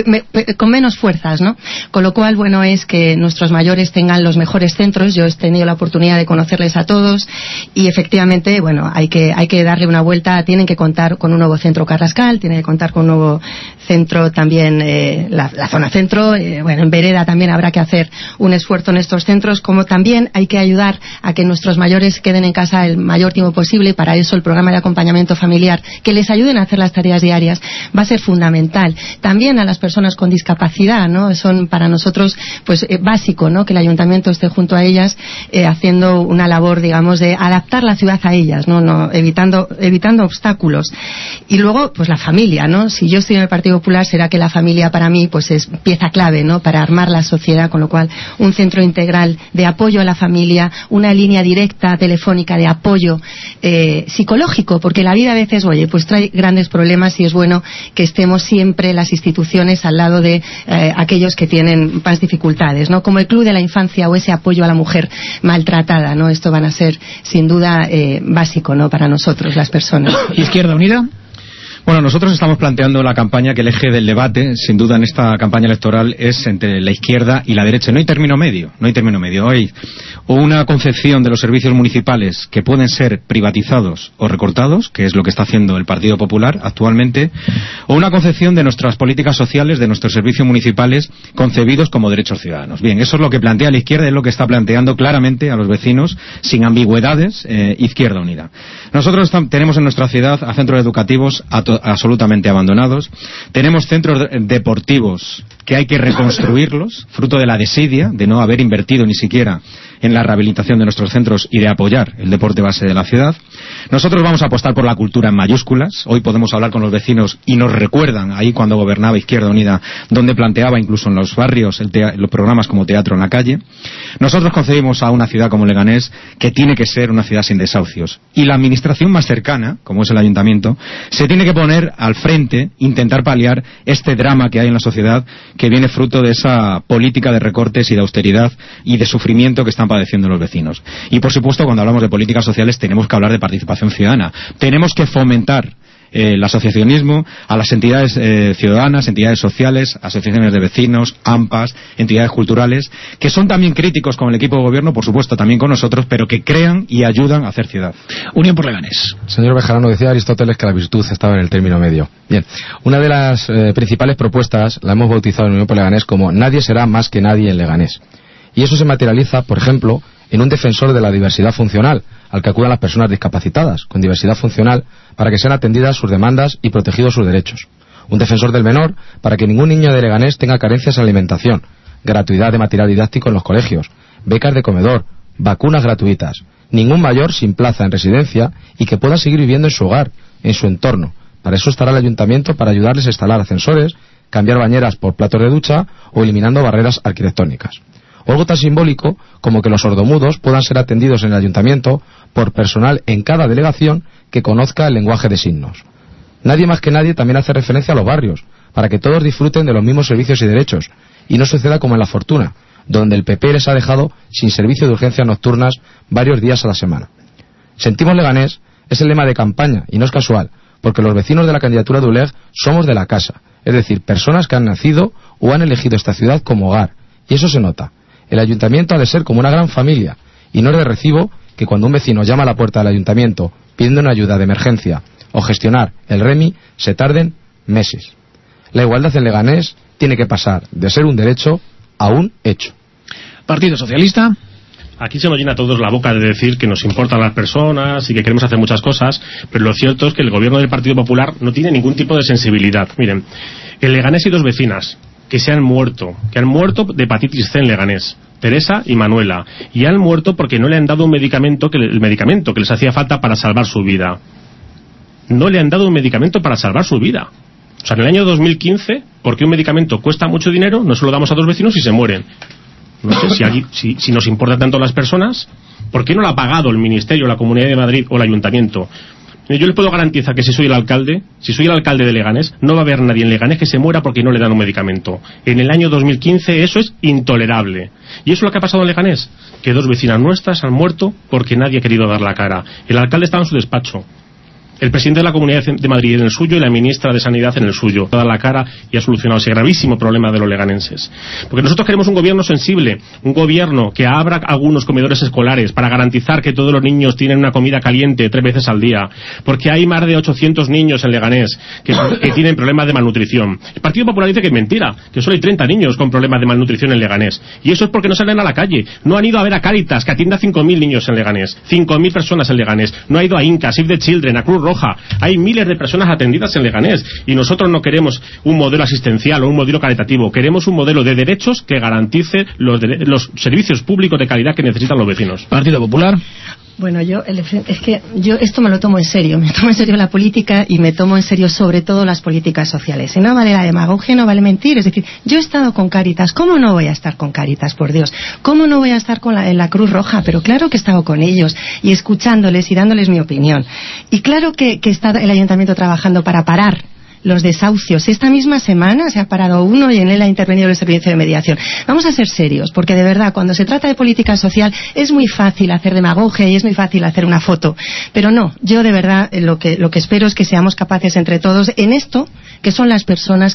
con menos fuerzas, ¿no? Con lo cual, bueno, es que nuestros mayores tengan los mejores centros. Yo he tenido la oportunidad de conocerles a todos y efectivamente, bueno, hay que darle una vuelta. Tienen que contar con un nuevo centro Carrascal, tienen que contar con un nuevo centro también, la zona centro. Bueno, en Vereda también habrá que hacer un esfuerzo en estos centros, como también hay que ayudar a que nuestros mayores queden en casa el mayor tiempo posible, y para eso el programa de acompañamiento familiar, que les ayuden a hacer las tareas diarias, va a ser fundamental. También a las personas con discapacidad, ¿no? Son para nosotros pues básico, ¿no? Que el ayuntamiento esté junto a ellas haciendo una labor, digamos, de adaptar la ciudad a ellas, ¿no? Evitando obstáculos. Y luego, pues la familia, ¿no? Si yo estoy en el Partido Popular, será que la familia para mí pues es pieza clave, ¿no? Para armar la sociedad, con lo cual un centro integral de apoyo a la familia, una línea directa telefónica de apoyo psicológico, porque la vida a veces, oye, pues trae grandes problemas y es bueno que estemos siempre las instituciones al lado de aquellos que tienen más dificultades, ¿no? Como el Club de la Infancia o ese apoyo a la mujer maltratada, ¿no? Esto van a ser sin duda básico, ¿no? Para nosotros, las personas. Izquierda Unida. Bueno, nosotros estamos planteando la campaña que el eje del debate, sin duda en esta campaña electoral, es entre la izquierda y la derecha. No hay término medio. Hay o una concepción de los servicios municipales que pueden ser privatizados o recortados, que es lo que está haciendo el Partido Popular actualmente, o una concepción de nuestras políticas sociales, de nuestros servicios municipales concebidos como derechos ciudadanos. Bien, eso es lo que plantea la izquierda, es lo que está planteando claramente a los vecinos, sin ambigüedades, Izquierda Unida. Nosotros tenemos en nuestra ciudad a centros educativos absolutamente abandonados. Tenemos centros deportivos que hay que reconstruirlos, fruto de la desidia de no haber invertido ni siquiera en la rehabilitación de nuestros centros y de apoyar el deporte base de la ciudad. Nosotros vamos a apostar por la cultura en mayúsculas. Hoy podemos hablar con los vecinos y nos recuerdan ahí cuando gobernaba Izquierda Unida, donde planteaba incluso en los barrios los programas como Teatro en la Calle. Nosotros concebimos a una ciudad como Leganés que tiene que ser una ciudad sin desahucios. Y la administración más cercana, como es el ayuntamiento, se tiene que poner al frente, intentar paliar este drama que hay en la sociedad, que viene fruto de esa política de recortes y de austeridad y de sufrimiento que están padeciendo los vecinos. Y por supuesto, cuando hablamos de políticas sociales tenemos que hablar de participación ciudadana. Tenemos que fomentar el asociacionismo a las entidades ciudadanas, entidades sociales, asociaciones de vecinos, AMPAs, entidades culturales, que son también críticos con el equipo de gobierno, por supuesto también con nosotros, pero que crean y ayudan a hacer ciudad. Unión por Leganés. Señor Bejarano, decía Aristóteles que la virtud estaba en el término medio. Bien, una de las principales propuestas la hemos bautizado en Unión por Leganés como nadie será más que nadie en Leganés. Y eso se materializa, por ejemplo, en un defensor de la diversidad funcional, al que acudan las personas discapacitadas con diversidad funcional para que sean atendidas sus demandas y protegidos sus derechos. Un defensor del menor para que ningún niño de Leganés tenga carencias en alimentación, gratuidad de material didáctico en los colegios, becas de comedor, vacunas gratuitas, ningún mayor sin plaza en residencia y que pueda seguir viviendo en su hogar, en su entorno. Para eso estará el ayuntamiento para ayudarles a instalar ascensores, cambiar bañeras por platos de ducha o eliminando barreras arquitectónicas. O algo tan simbólico como que los sordomudos puedan ser atendidos en el ayuntamiento por personal en cada delegación que conozca el lenguaje de signos. Nadie más que nadie también hace referencia a los barrios, para que todos disfruten de los mismos servicios y derechos, y no suceda como en La Fortuna, donde el PP les ha dejado sin servicio de urgencias nocturnas varios días a la semana. Sentimos Leganés es el lema de campaña, y no es casual, porque los vecinos de la candidatura de ULEG somos de la casa, es decir, personas que han nacido o han elegido esta ciudad como hogar, y eso se nota. El ayuntamiento ha de ser como una gran familia, y no es de recibo que cuando un vecino llama a la puerta del ayuntamiento pidiendo una ayuda de emergencia o gestionar el REMI se tarden meses. La igualdad en Leganés tiene que pasar de ser un derecho a un hecho. Partido Socialista. Aquí se nos llena a todos la boca de decir que nos importan las personas y que queremos hacer muchas cosas, pero lo cierto es que el gobierno del Partido Popular no tiene ningún tipo de sensibilidad. Miren, en Leganés hay 2 vecinas que han muerto de hepatitis C en Leganés, Teresa y Manuela, y han muerto porque no le han dado el medicamento que les hacía falta para salvar su vida. No le han dado un medicamento para salvar su vida. O sea, en el año 2015, porque un medicamento cuesta mucho dinero, no se lo damos a 2 vecinos y se mueren. No sé si nos importa tanto las personas, ¿por qué no lo ha pagado el Ministerio, la Comunidad de Madrid o el Ayuntamiento? Yo les puedo garantizar que si soy el alcalde de Leganés, no va a haber nadie en Leganés que se muera porque no le dan un medicamento. En el año 2015 eso es intolerable. Y eso es lo que ha pasado en Leganés, que 2 vecinas nuestras han muerto porque nadie ha querido dar la cara. El alcalde estaba en su despacho, el presidente de la Comunidad de Madrid en el suyo y la ministra de Sanidad en el suyo. Ha dado la cara y ha solucionado ese gravísimo problema de los leganenses. Porque nosotros queremos un gobierno sensible, un gobierno que abra algunos comedores escolares para garantizar que todos los niños tienen una comida caliente 3 veces al día. Porque hay más de 800 niños en Leganés que tienen problemas de malnutrición. El Partido Popular dice que es mentira, que solo hay 30 niños con problemas de malnutrición en Leganés. Y eso es porque no salen a la calle. No han ido a ver a Cáritas, que atiende a 5.000 niños en Leganés. 5.000 personas en Leganés. No ha ido a Inca, Save the Children, a Cruz Roja. Hay miles de personas atendidas en Leganés y nosotros no queremos un modelo asistencial o un modelo caritativo, queremos un modelo de derechos que garantice los servicios públicos de calidad que necesitan los vecinos. Partido Popular. Bueno, yo esto me lo tomo en serio la política y me tomo en serio sobre todo las políticas sociales. Y no vale la demagogia, no vale mentir. Es decir, yo he estado con Cáritas, ¿cómo no voy a estar con Cáritas, por Dios? ¿Cómo no voy a estar en la Cruz Roja? Pero claro que he estado con ellos y escuchándoles y dándoles mi opinión. Y claro que está el Ayuntamiento trabajando para parar los desahucios. Esta misma semana se ha parado uno y en él ha intervenido el servicio de mediación. Vamos a ser serios, porque de verdad, cuando se trata de política social, es muy fácil hacer demagogia y es muy fácil hacer una foto. Pero no, yo de verdad lo que espero es que seamos capaces entre todos en esto, que son las personas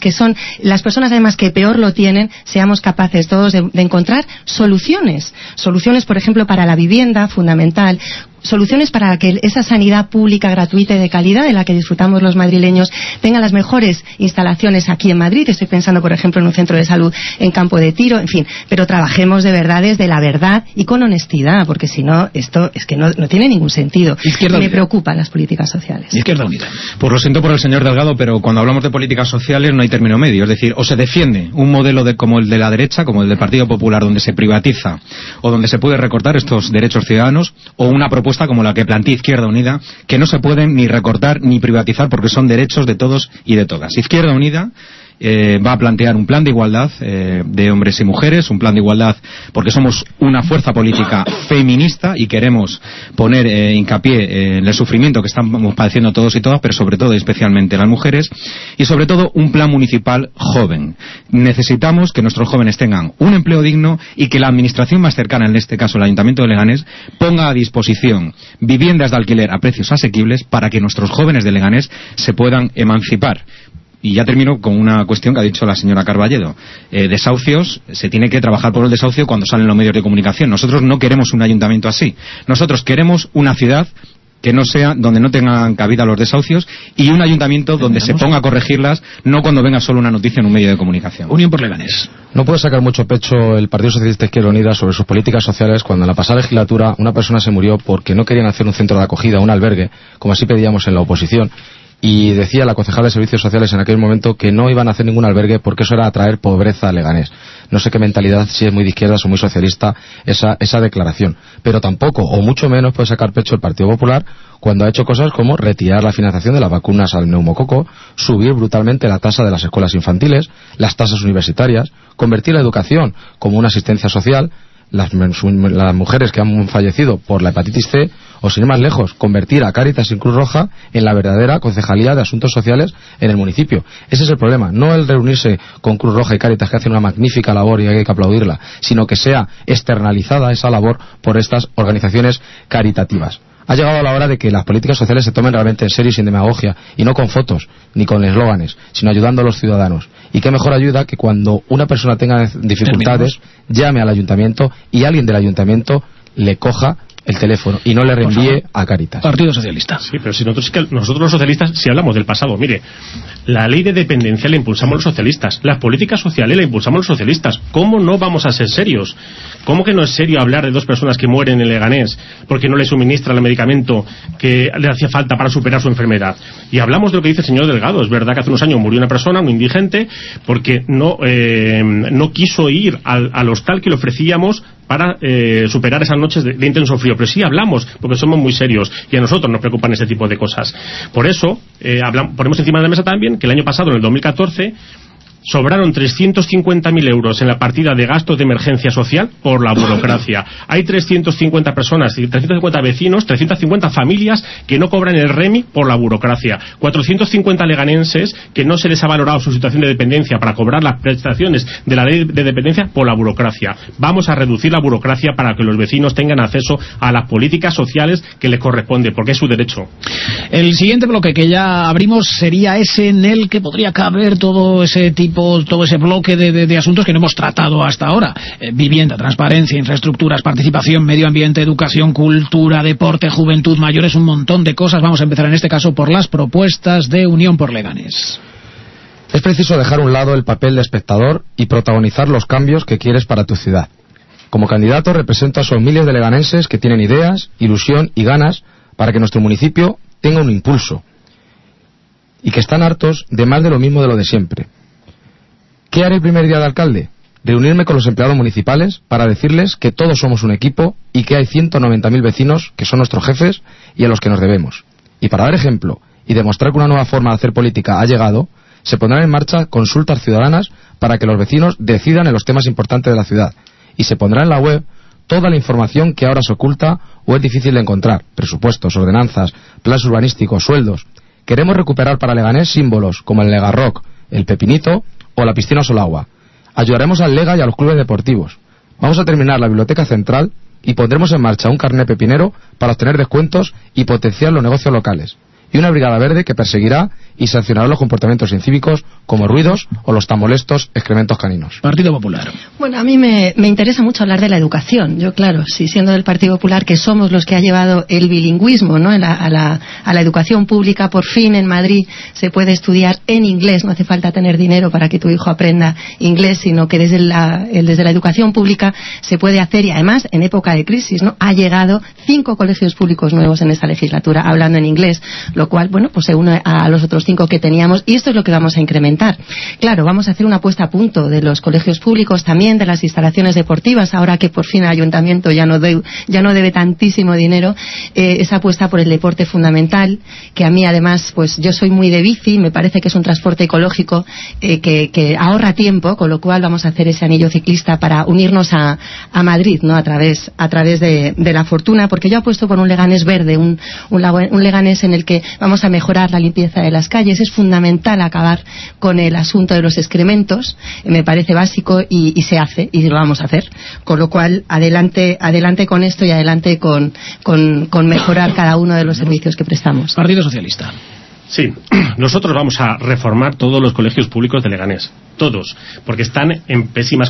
además que peor lo tienen, seamos capaces todos de encontrar soluciones. Soluciones, por ejemplo, para la vivienda, fundamental. Soluciones para que esa sanidad pública, gratuita y de calidad de la que disfrutamos los madrileños tenga las mejores instalaciones aquí en Madrid. Estoy pensando, por ejemplo, en un centro de salud en Campo de Tiro, en fin. Pero trabajemos de verdad desde la verdad y con honestidad, porque si no, esto es que no tiene ningún sentido. Me preocupan las políticas sociales. Izquierda Unida. Pues lo siento por el señor Delgado, pero cuando hablamos de políticas sociales no hay término medio. Es decir, o se defiende un modelo como el de la derecha, como el del Partido Popular, donde se privatiza o donde se puede recortar estos derechos ciudadanos, o una propuesta como la que plantea Izquierda Unida, que no se pueden ni recortar ni privatizar porque son derechos de todos y de todas. Izquierda Unida va a plantear un plan de igualdad de hombres y mujeres, un plan de igualdad porque somos una fuerza política feminista y queremos poner hincapié en el sufrimiento que estamos padeciendo todos y todas, pero sobre todo y especialmente las mujeres, y sobre todo un plan municipal joven. Necesitamos que nuestros jóvenes tengan un empleo digno y que la administración más cercana, en este caso el Ayuntamiento de Leganés, ponga a disposición viviendas de alquiler a precios asequibles para que nuestros jóvenes de Leganés se puedan emancipar. Y ya termino con una cuestión que ha dicho la señora Carballedo. Desahucios, se tiene que trabajar por el desahucio cuando salen los medios de comunicación. Nosotros no queremos un ayuntamiento así. Nosotros queremos una ciudad que no sea donde no tengan cabida los desahucios y un ayuntamiento donde se ponga a corregirlas, no cuando venga solo una noticia en un medio de comunicación. Unión por Leganés. No puede sacar mucho pecho el Partido Socialista Izquierda Unida sobre sus políticas sociales cuando en la pasada legislatura una persona se murió porque no querían hacer un centro de acogida, un albergue, como así pedíamos en la oposición. Y decía la concejala de Servicios Sociales en aquel momento que no iban a hacer ningún albergue porque eso era atraer pobreza a Leganés. No sé qué mentalidad, si es muy de izquierdas o muy socialista esa declaración. Pero tampoco, o mucho menos, puede sacar pecho el Partido Popular cuando ha hecho cosas como retirar la financiación de las vacunas al neumococo, subir brutalmente la tasa de las escuelas infantiles, las tasas universitarias, convertir la educación como una asistencia social, las mujeres que han fallecido por la hepatitis C, o sin ir más lejos, convertir a Cáritas y Cruz Roja en la verdadera concejalía de asuntos sociales en el municipio. Ese es el problema, no el reunirse con Cruz Roja y Cáritas, que hacen una magnífica labor y hay que aplaudirla, sino que sea externalizada esa labor por estas organizaciones caritativas. Ha llegado la hora de que las políticas sociales se tomen realmente en serio y sin demagogia, y no con fotos, ni con eslóganes, sino ayudando a los ciudadanos. Y qué mejor ayuda que cuando una persona tenga dificultades, llame al ayuntamiento y alguien del ayuntamiento le coja el teléfono y no le reenvíe a Cáritas. Partido Socialista. Sí, pero si nosotros los socialistas, si hablamos del pasado, mire, la ley de dependencia la impulsamos los socialistas, las políticas sociales la impulsamos los socialistas. ¿Cómo no vamos a ser serios? ¿Cómo que no es serio hablar de 2 personas que mueren en Leganés porque no le suministran el medicamento que le hacía falta para superar su enfermedad? Y hablamos de lo que dice el señor Delgado. Es verdad que hace unos años murió una persona, un indigente, porque no quiso ir al hostal que le ofrecíamos para superar esas noches de intenso frío. Pero sí hablamos, porque somos muy serios y a nosotros nos preocupan ese tipo de cosas. Por eso ponemos encima de la mesa también que el año pasado, en el 2014, sobraron 350.000 euros en la partida de gastos de emergencia social por la burocracia. Hay 350 personas, 350 vecinos, 350 familias que no cobran el REMI por la burocracia. 450 leganenses que no se les ha valorado su situación de dependencia para cobrar las prestaciones de la ley de dependencia por la burocracia. Vamos a reducir la burocracia para que los vecinos tengan acceso a las políticas sociales que les corresponde, porque es su derecho. El siguiente bloque que ya abrimos sería ese en el que podría caber todo ese bloque de asuntos que no hemos tratado hasta ahora. Vivienda, transparencia, infraestructuras, participación, medio ambiente, educación, cultura, deporte, juventud, mayores, un montón de cosas. Vamos a empezar en este caso por las propuestas de Unión por Leganés. Es preciso dejar a un lado el papel de espectador y protagonizar los cambios que quieres para tu ciudad. Como candidato represento a esos miles de leganenses que tienen ideas, ilusión y ganas para que nuestro municipio tenga un impulso y que están hartos de más de lo mismo de lo de siempre. ¿Qué haré el primer día de alcalde? Reunirme con los empleados municipales para decirles que todos somos un equipo y que hay 190.000 vecinos que son nuestros jefes y a los que nos debemos. Y para dar ejemplo y demostrar que una nueva forma de hacer política ha llegado, se pondrán en marcha consultas ciudadanas para que los vecinos decidan en los temas importantes de la ciudad. Y se pondrá en la web toda la información que ahora se oculta o es difícil de encontrar: presupuestos, ordenanzas, planes urbanísticos, sueldos. Queremos recuperar para Leganés símbolos como el Legarrock, el Pepinito o la piscina Solagua. Ayudaremos al Lega y a los clubes deportivos. Vamos a terminar la biblioteca central y pondremos en marcha un carné pepinero para obtener descuentos y potenciar los negocios locales. Y una brigada verde que perseguirá y sancionará los comportamientos incívicos como ruidos o los tan molestos excrementos caninos. Partido Popular. Bueno, a mí me interesa mucho hablar de la educación. Yo, claro, sí, siendo del Partido Popular, que somos los que ha llevado el bilingüismo, ¿no?, a la educación pública, por fin en Madrid se puede estudiar en inglés. No hace falta tener dinero para que tu hijo aprenda inglés, sino que desde la educación pública se puede hacer, y además en época de crisis, ¿no? Ha llegado 5 colegios públicos nuevos en esta legislatura hablando en inglés, lo cual, bueno, pues se une a los otros 5 que teníamos, y esto es lo que vamos a incrementar. Claro, vamos a hacer una puesta a punto de los colegios públicos, también de las instalaciones deportivas, ahora que por fin el ayuntamiento ya no debe tantísimo dinero. Esa apuesta por el deporte fundamental, que a mí además, pues yo soy muy de bici, me parece que es un transporte ecológico que ahorra tiempo, con lo cual vamos a hacer ese anillo ciclista para unirnos a Madrid, ¿no?, a través de la fortuna, porque yo apuesto por un Leganés verde, un Leganés en el que vamos a mejorar la limpieza de las calles. Es fundamental acabar con el asunto de los excrementos, me parece básico, y se hace, y lo vamos a hacer, con lo cual adelante con esto y adelante con mejorar cada uno de los servicios que prestamos. Partido Socialista. Sí, nosotros vamos a reformar todos los colegios públicos de Leganés, todos, porque están en pésimas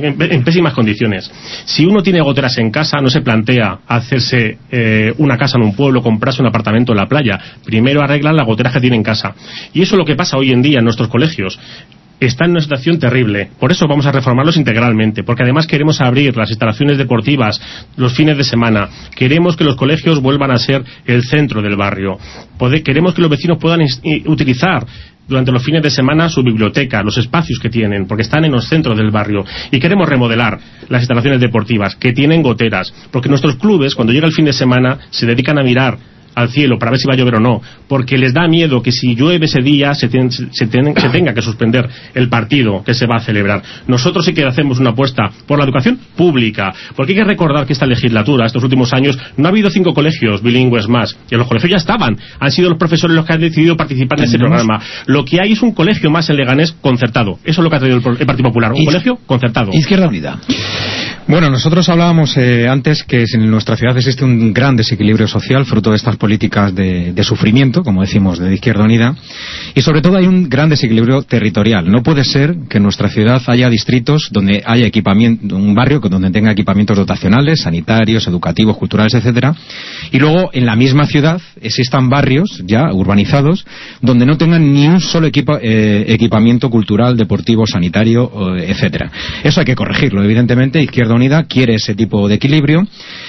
condiciones. Si uno tiene goteras en casa, no se plantea hacerse una casa en un pueblo, comprarse un apartamento en la playa. Primero arreglan las goteras que tiene en casa. Y eso es lo que pasa hoy en día en nuestros colegios. Está en una situación terrible. Por eso vamos a reformarlos integralmente, porque además queremos abrir las instalaciones deportivas los fines de semana. Queremos que los colegios vuelvan a ser el centro del barrio. Queremos que los vecinos puedan utilizar durante los fines de semana su biblioteca, los espacios que tienen, porque están en los centros del barrio. Y queremos remodelar las instalaciones deportivas que tienen goteras, porque nuestros clubes, cuando llega el fin de semana, se dedican a mirar al cielo para ver si va a llover o no, porque les da miedo que si llueve ese día se tenga que suspender el partido que se va a celebrar. Nosotros sí que hacemos una apuesta por la educación pública, porque hay que recordar que esta legislatura, estos últimos años, no ha habido 5 colegios bilingües más, y los colegios ya estaban, han sido los profesores los que han decidido participar en ese programa. Lo que hay es un colegio más en Leganés concertado. Eso es lo que ha traído el Partido Popular, un colegio concertado. Izquierda Unida. Bueno, nosotros hablábamos antes que en nuestra ciudad existe un gran desequilibrio social fruto de estas políticas de sufrimiento, como decimos, de Izquierda Unida, y sobre todo hay un gran desequilibrio territorial. No puede ser que en nuestra ciudad haya distritos donde haya equipamiento, un barrio donde tenga equipamientos dotacionales, sanitarios, educativos, culturales, etcétera, y luego en la misma ciudad existan barrios ya urbanizados donde no tengan ni un solo equipamiento cultural, deportivo, sanitario, etcétera. Eso hay que corregirlo, evidentemente. Izquierda Unida quiere ese tipo de equilibrio,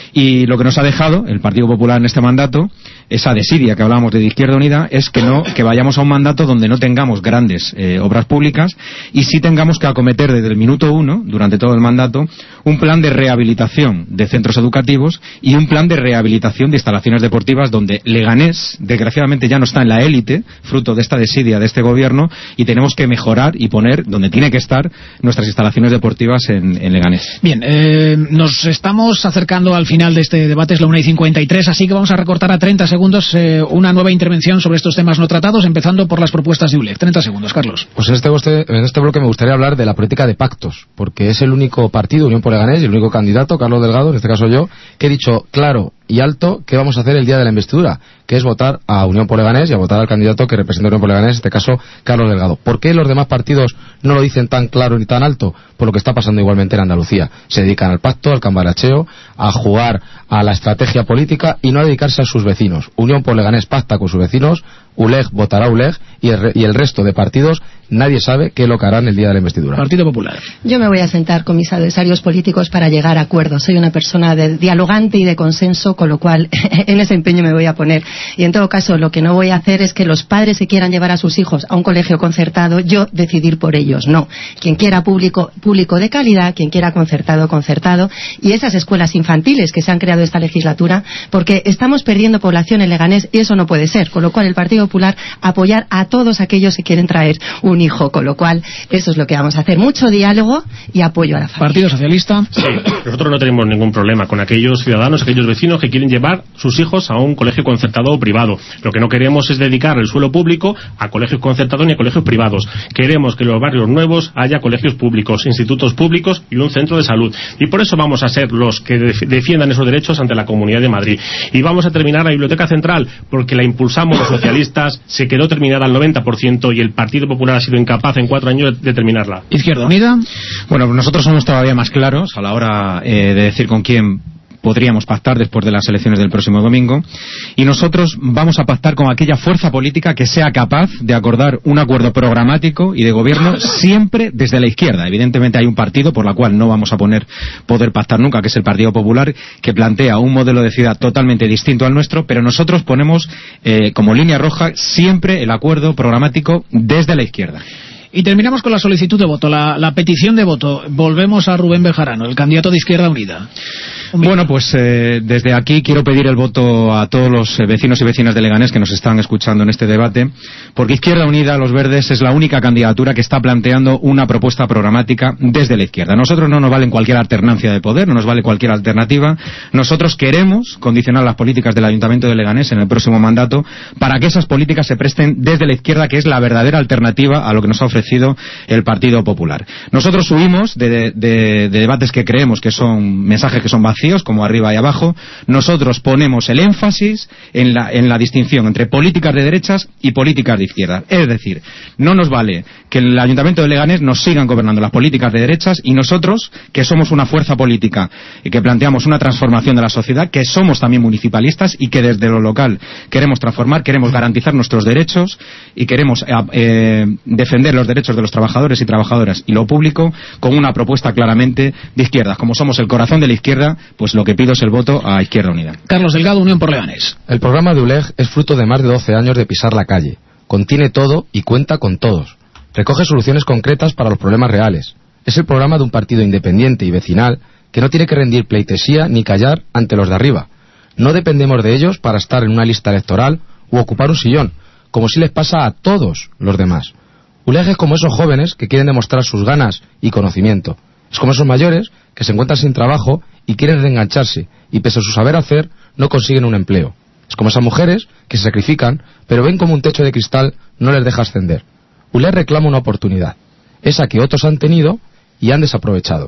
y lo que nos ha dejado el Partido Popular en este mandato, esa desidia que hablábamos de Izquierda Unida, es que vayamos a un mandato donde no tengamos grandes obras públicas, y sí tengamos que acometer desde el minuto 1, durante todo el mandato, un plan de rehabilitación de centros educativos y un plan de rehabilitación de instalaciones deportivas, donde Leganés desgraciadamente ya no está en la élite fruto de esta desidia de este gobierno, y tenemos que mejorar y poner donde tiene que estar nuestras instalaciones deportivas en Leganés. Bien, nos estamos acercando al final de este debate, es la 1:53, así que vamos a recortar a 30 segundos una nueva intervención sobre estos temas no tratados, empezando por las propuestas de ULEG. 30 segundos, Carlos. Pues en este bloque me gustaría hablar de la política de pactos, porque es el único partido, Unión por Leganés, y el único candidato, Carlos Delgado, en este caso yo, que he dicho claro y alto que vamos a hacer el día de la investidura, que es votar a Unión por Leganés y a votar al candidato que representa a Unión por Leganés, en este caso Carlos Delgado. ¿Por qué los demás partidos no lo dicen tan claro ni tan alto? Por lo que está pasando igualmente en Andalucía. Se dedican al pacto, al cambaracheo, a jugar a la estrategia política y no a dedicarse a sus vecinos. Unión por Leganés pacta con sus vecinos, ULEG votará a ULEG, y el resto de partidos nadie sabe qué es lo que harán el día de la investidura. Partido Popular. Yo me voy a sentar con mis adversarios políticos para llegar a acuerdos. Soy una persona dialogante y de consenso, con lo cual en ese empeño me voy a poner. Y en todo caso, lo que no voy a hacer es que los padres se quieran llevar a sus hijos a un colegio concertado, yo decidir por ellos. No. Quien quiera público de calidad, quien quiera concertado. Y esas escuelas infantiles que se han creado esta legislatura, porque estamos perdiendo población en Leganés y eso no puede ser. Con lo cual el Partido Popular apoyar a todos aquellos que quieren traer un hijo, con lo cual eso es lo que vamos a hacer, mucho diálogo y apoyo a la familia. Partido Socialista. Sí, nosotros no tenemos ningún problema con aquellos ciudadanos, aquellos vecinos que quieren llevar sus hijos a un colegio concertado o privado. Lo que no queremos es dedicar el suelo público a colegios concertados ni a colegios privados. Queremos que en los barrios nuevos haya colegios públicos, institutos públicos y un centro de salud. Y por eso vamos a ser los que defiendan esos derechos ante la Comunidad de Madrid. Y vamos a terminar la Biblioteca Central, porque la impulsamos los socialistas, se quedó terminada al 90% y el Partido Popular ha sido incapaz en 4 años de terminarla. Izquierda Unida. Bueno, nosotros somos todavía más claros a la hora de decir con quién podríamos pactar después de las elecciones del próximo domingo, y nosotros vamos a pactar con aquella fuerza política que sea capaz de acordar un acuerdo programático y de gobierno siempre desde la izquierda. Evidentemente hay un partido por la cual no vamos a poder pactar nunca, que es el Partido Popular, que plantea un modelo de ciudad totalmente distinto al nuestro, pero nosotros ponemos como línea roja siempre el acuerdo programático desde la izquierda. Y terminamos con la solicitud de voto, la petición de voto. Volvemos a Rubén Bejarano, el candidato de Izquierda Unida. Bueno, pues desde aquí quiero pedir el voto a todos los vecinos y vecinas de Leganés que nos están escuchando en este debate, porque Izquierda Unida, Los Verdes, es la única candidatura que está planteando una propuesta programática desde la izquierda. A nosotros no nos valen cualquier alternancia de poder, no nos vale cualquier alternativa. Nosotros queremos condicionar las políticas del Ayuntamiento de Leganés en el próximo mandato para que esas políticas se presten desde la izquierda, que es la verdadera alternativa a lo que nos ha ofrecido el Partido Popular. Nosotros huimos de debates que creemos que son mensajes que son vacíos, como arriba y abajo. Nosotros ponemos el énfasis en la distinción entre políticas de derechas y políticas de izquierda. Es decir, no nos vale que el Ayuntamiento de Leganés nos sigan gobernando las políticas de derechas, y nosotros, que somos una fuerza política y que planteamos una transformación de la sociedad, que somos también municipalistas y que desde lo local queremos transformar, queremos garantizar nuestros derechos y queremos defender los derechos de los trabajadores y trabajadoras y lo público, con una propuesta claramente de izquierdas. Como somos el corazón de la izquierda, pues lo que pido es el voto a Izquierda Unida. Carlos Delgado, Unión por Leganés. El programa de ULEG es fruto de más de 12 años de pisar la calle. Contiene todo y cuenta con todos. Recoge soluciones concretas para los problemas reales. Es el programa de un partido independiente y vecinal que no tiene que rendir pleitesía ni callar ante los de arriba. No dependemos de ellos para estar en una lista electoral u ocupar un sillón, como si les pasa a todos los demás. ULEG es como esos jóvenes que quieren demostrar sus ganas y conocimiento. Es como esos mayores que se encuentran sin trabajo y quieren reengancharse, y pese a su saber hacer, no consiguen un empleo. Es como esas mujeres que se sacrifican, pero ven como un techo de cristal no les deja ascender. ULEG reclama una oportunidad, esa que otros han tenido y han desaprovechado.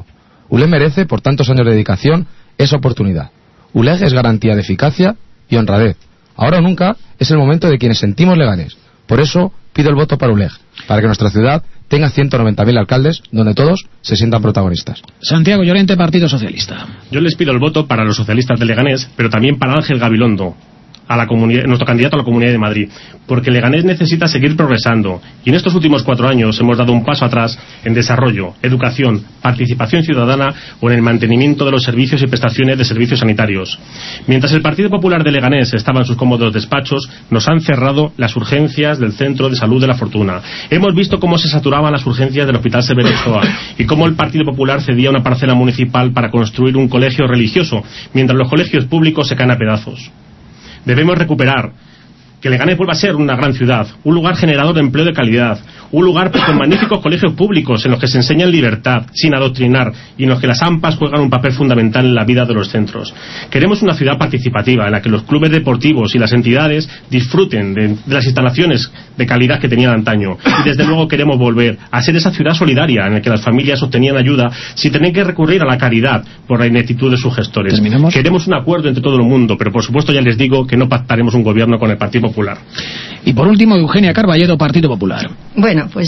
ULEG merece, por tantos años de dedicación, esa oportunidad. ULEG es garantía de eficacia y honradez. Ahora o nunca es el momento de quienes sentimos Leganés. Por eso pido el voto para ULEG, para que nuestra ciudad tenga 190.000 alcaldes donde todos se sientan protagonistas. Santiago Llorente, Partido Socialista. Yo les pido el voto para los socialistas de Leganés, pero también para Ángel Gabilondo, nuestro candidato a la Comunidad de Madrid, porque Leganés necesita seguir progresando, y en estos últimos 4 años hemos dado un paso atrás en desarrollo, educación, participación ciudadana o en el mantenimiento de los servicios y prestaciones de servicios sanitarios. Mientras el Partido Popular de Leganés estaba en sus cómodos despachos, nos han cerrado las urgencias del Centro de Salud de La Fortuna. Hemos visto cómo se saturaban las urgencias del Hospital Severo Ochoa y cómo el Partido Popular cedía una parcela municipal para construir un colegio religioso, mientras los colegios públicos se caen a pedazos. Debemos recuperar que Leganés vuelva a ser una gran ciudad, un lugar generador de empleo de calidad, un lugar con magníficos colegios públicos en los que se enseña en libertad, sin adoctrinar, y en los que las AMPAs juegan un papel fundamental en la vida de los centros. Queremos una ciudad participativa en la que los clubes deportivos y las entidades disfruten de las instalaciones de calidad que tenían antaño. Y desde luego queremos volver a ser esa ciudad solidaria en la que las familias obtenían ayuda sin tener que recurrir a la caridad por la ineptitud de sus gestores. ¿Terminamos? Queremos un acuerdo entre todo el mundo, pero por supuesto ya les digo que no pactaremos un gobierno con el Partido Popular. Y por último, Eugenia Carballedo, Partido Popular. Bueno, pues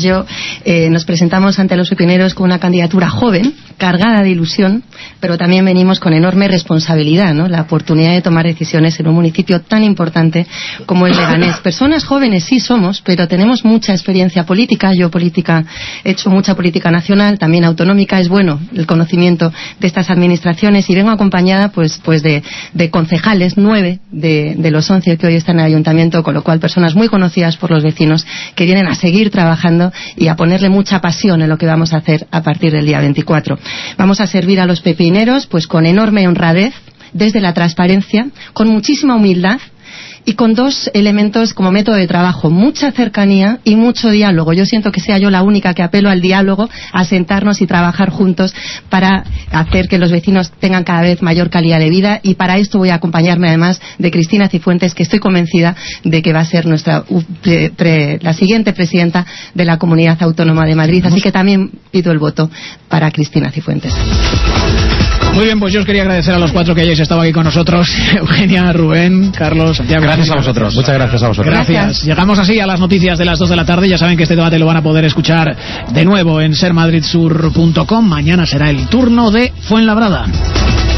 nos presentamos ante los pepineros con una candidatura joven, cargada de ilusión, pero también venimos con enorme responsabilidad, ¿no? La oportunidad de tomar decisiones en un municipio tan importante como el Leganés. Personas jóvenes sí somos, pero tenemos mucha experiencia política. Yo he hecho mucha política nacional, también autonómica. Es bueno el conocimiento de estas administraciones y vengo acompañada pues de concejales, 9 de los 11 que hoy están en el ayuntamiento, con lo cual personas muy conocidas por los vecinos que vienen a seguir trabajando y a ponerle mucha pasión en lo que vamos a hacer a partir del día 24. Vamos a servir a los pepineros pues con enorme honradez, desde la transparencia, con muchísima humildad y con 2 elementos como método de trabajo: mucha cercanía y mucho diálogo. Yo siento que sea yo la única que apelo al diálogo, a sentarnos y trabajar juntos para hacer que los vecinos tengan cada vez mayor calidad de vida, y para esto voy a acompañarme además de Cristina Cifuentes, que estoy convencida de que va a ser la siguiente presidenta de la Comunidad Autónoma de Madrid, así que también pido el voto para Cristina Cifuentes. Muy bien, pues yo os quería agradecer a los 4 que hayáis estado aquí con nosotros. Eugenia, Rubén, Carlos, Santiago. Gracias a vosotros. Muchas gracias a vosotros. Gracias. Llegamos así a las noticias de las 2 de la tarde. Ya saben que este debate lo van a poder escuchar de nuevo en sermadridsur.com. Mañana será el turno de Fuenlabrada.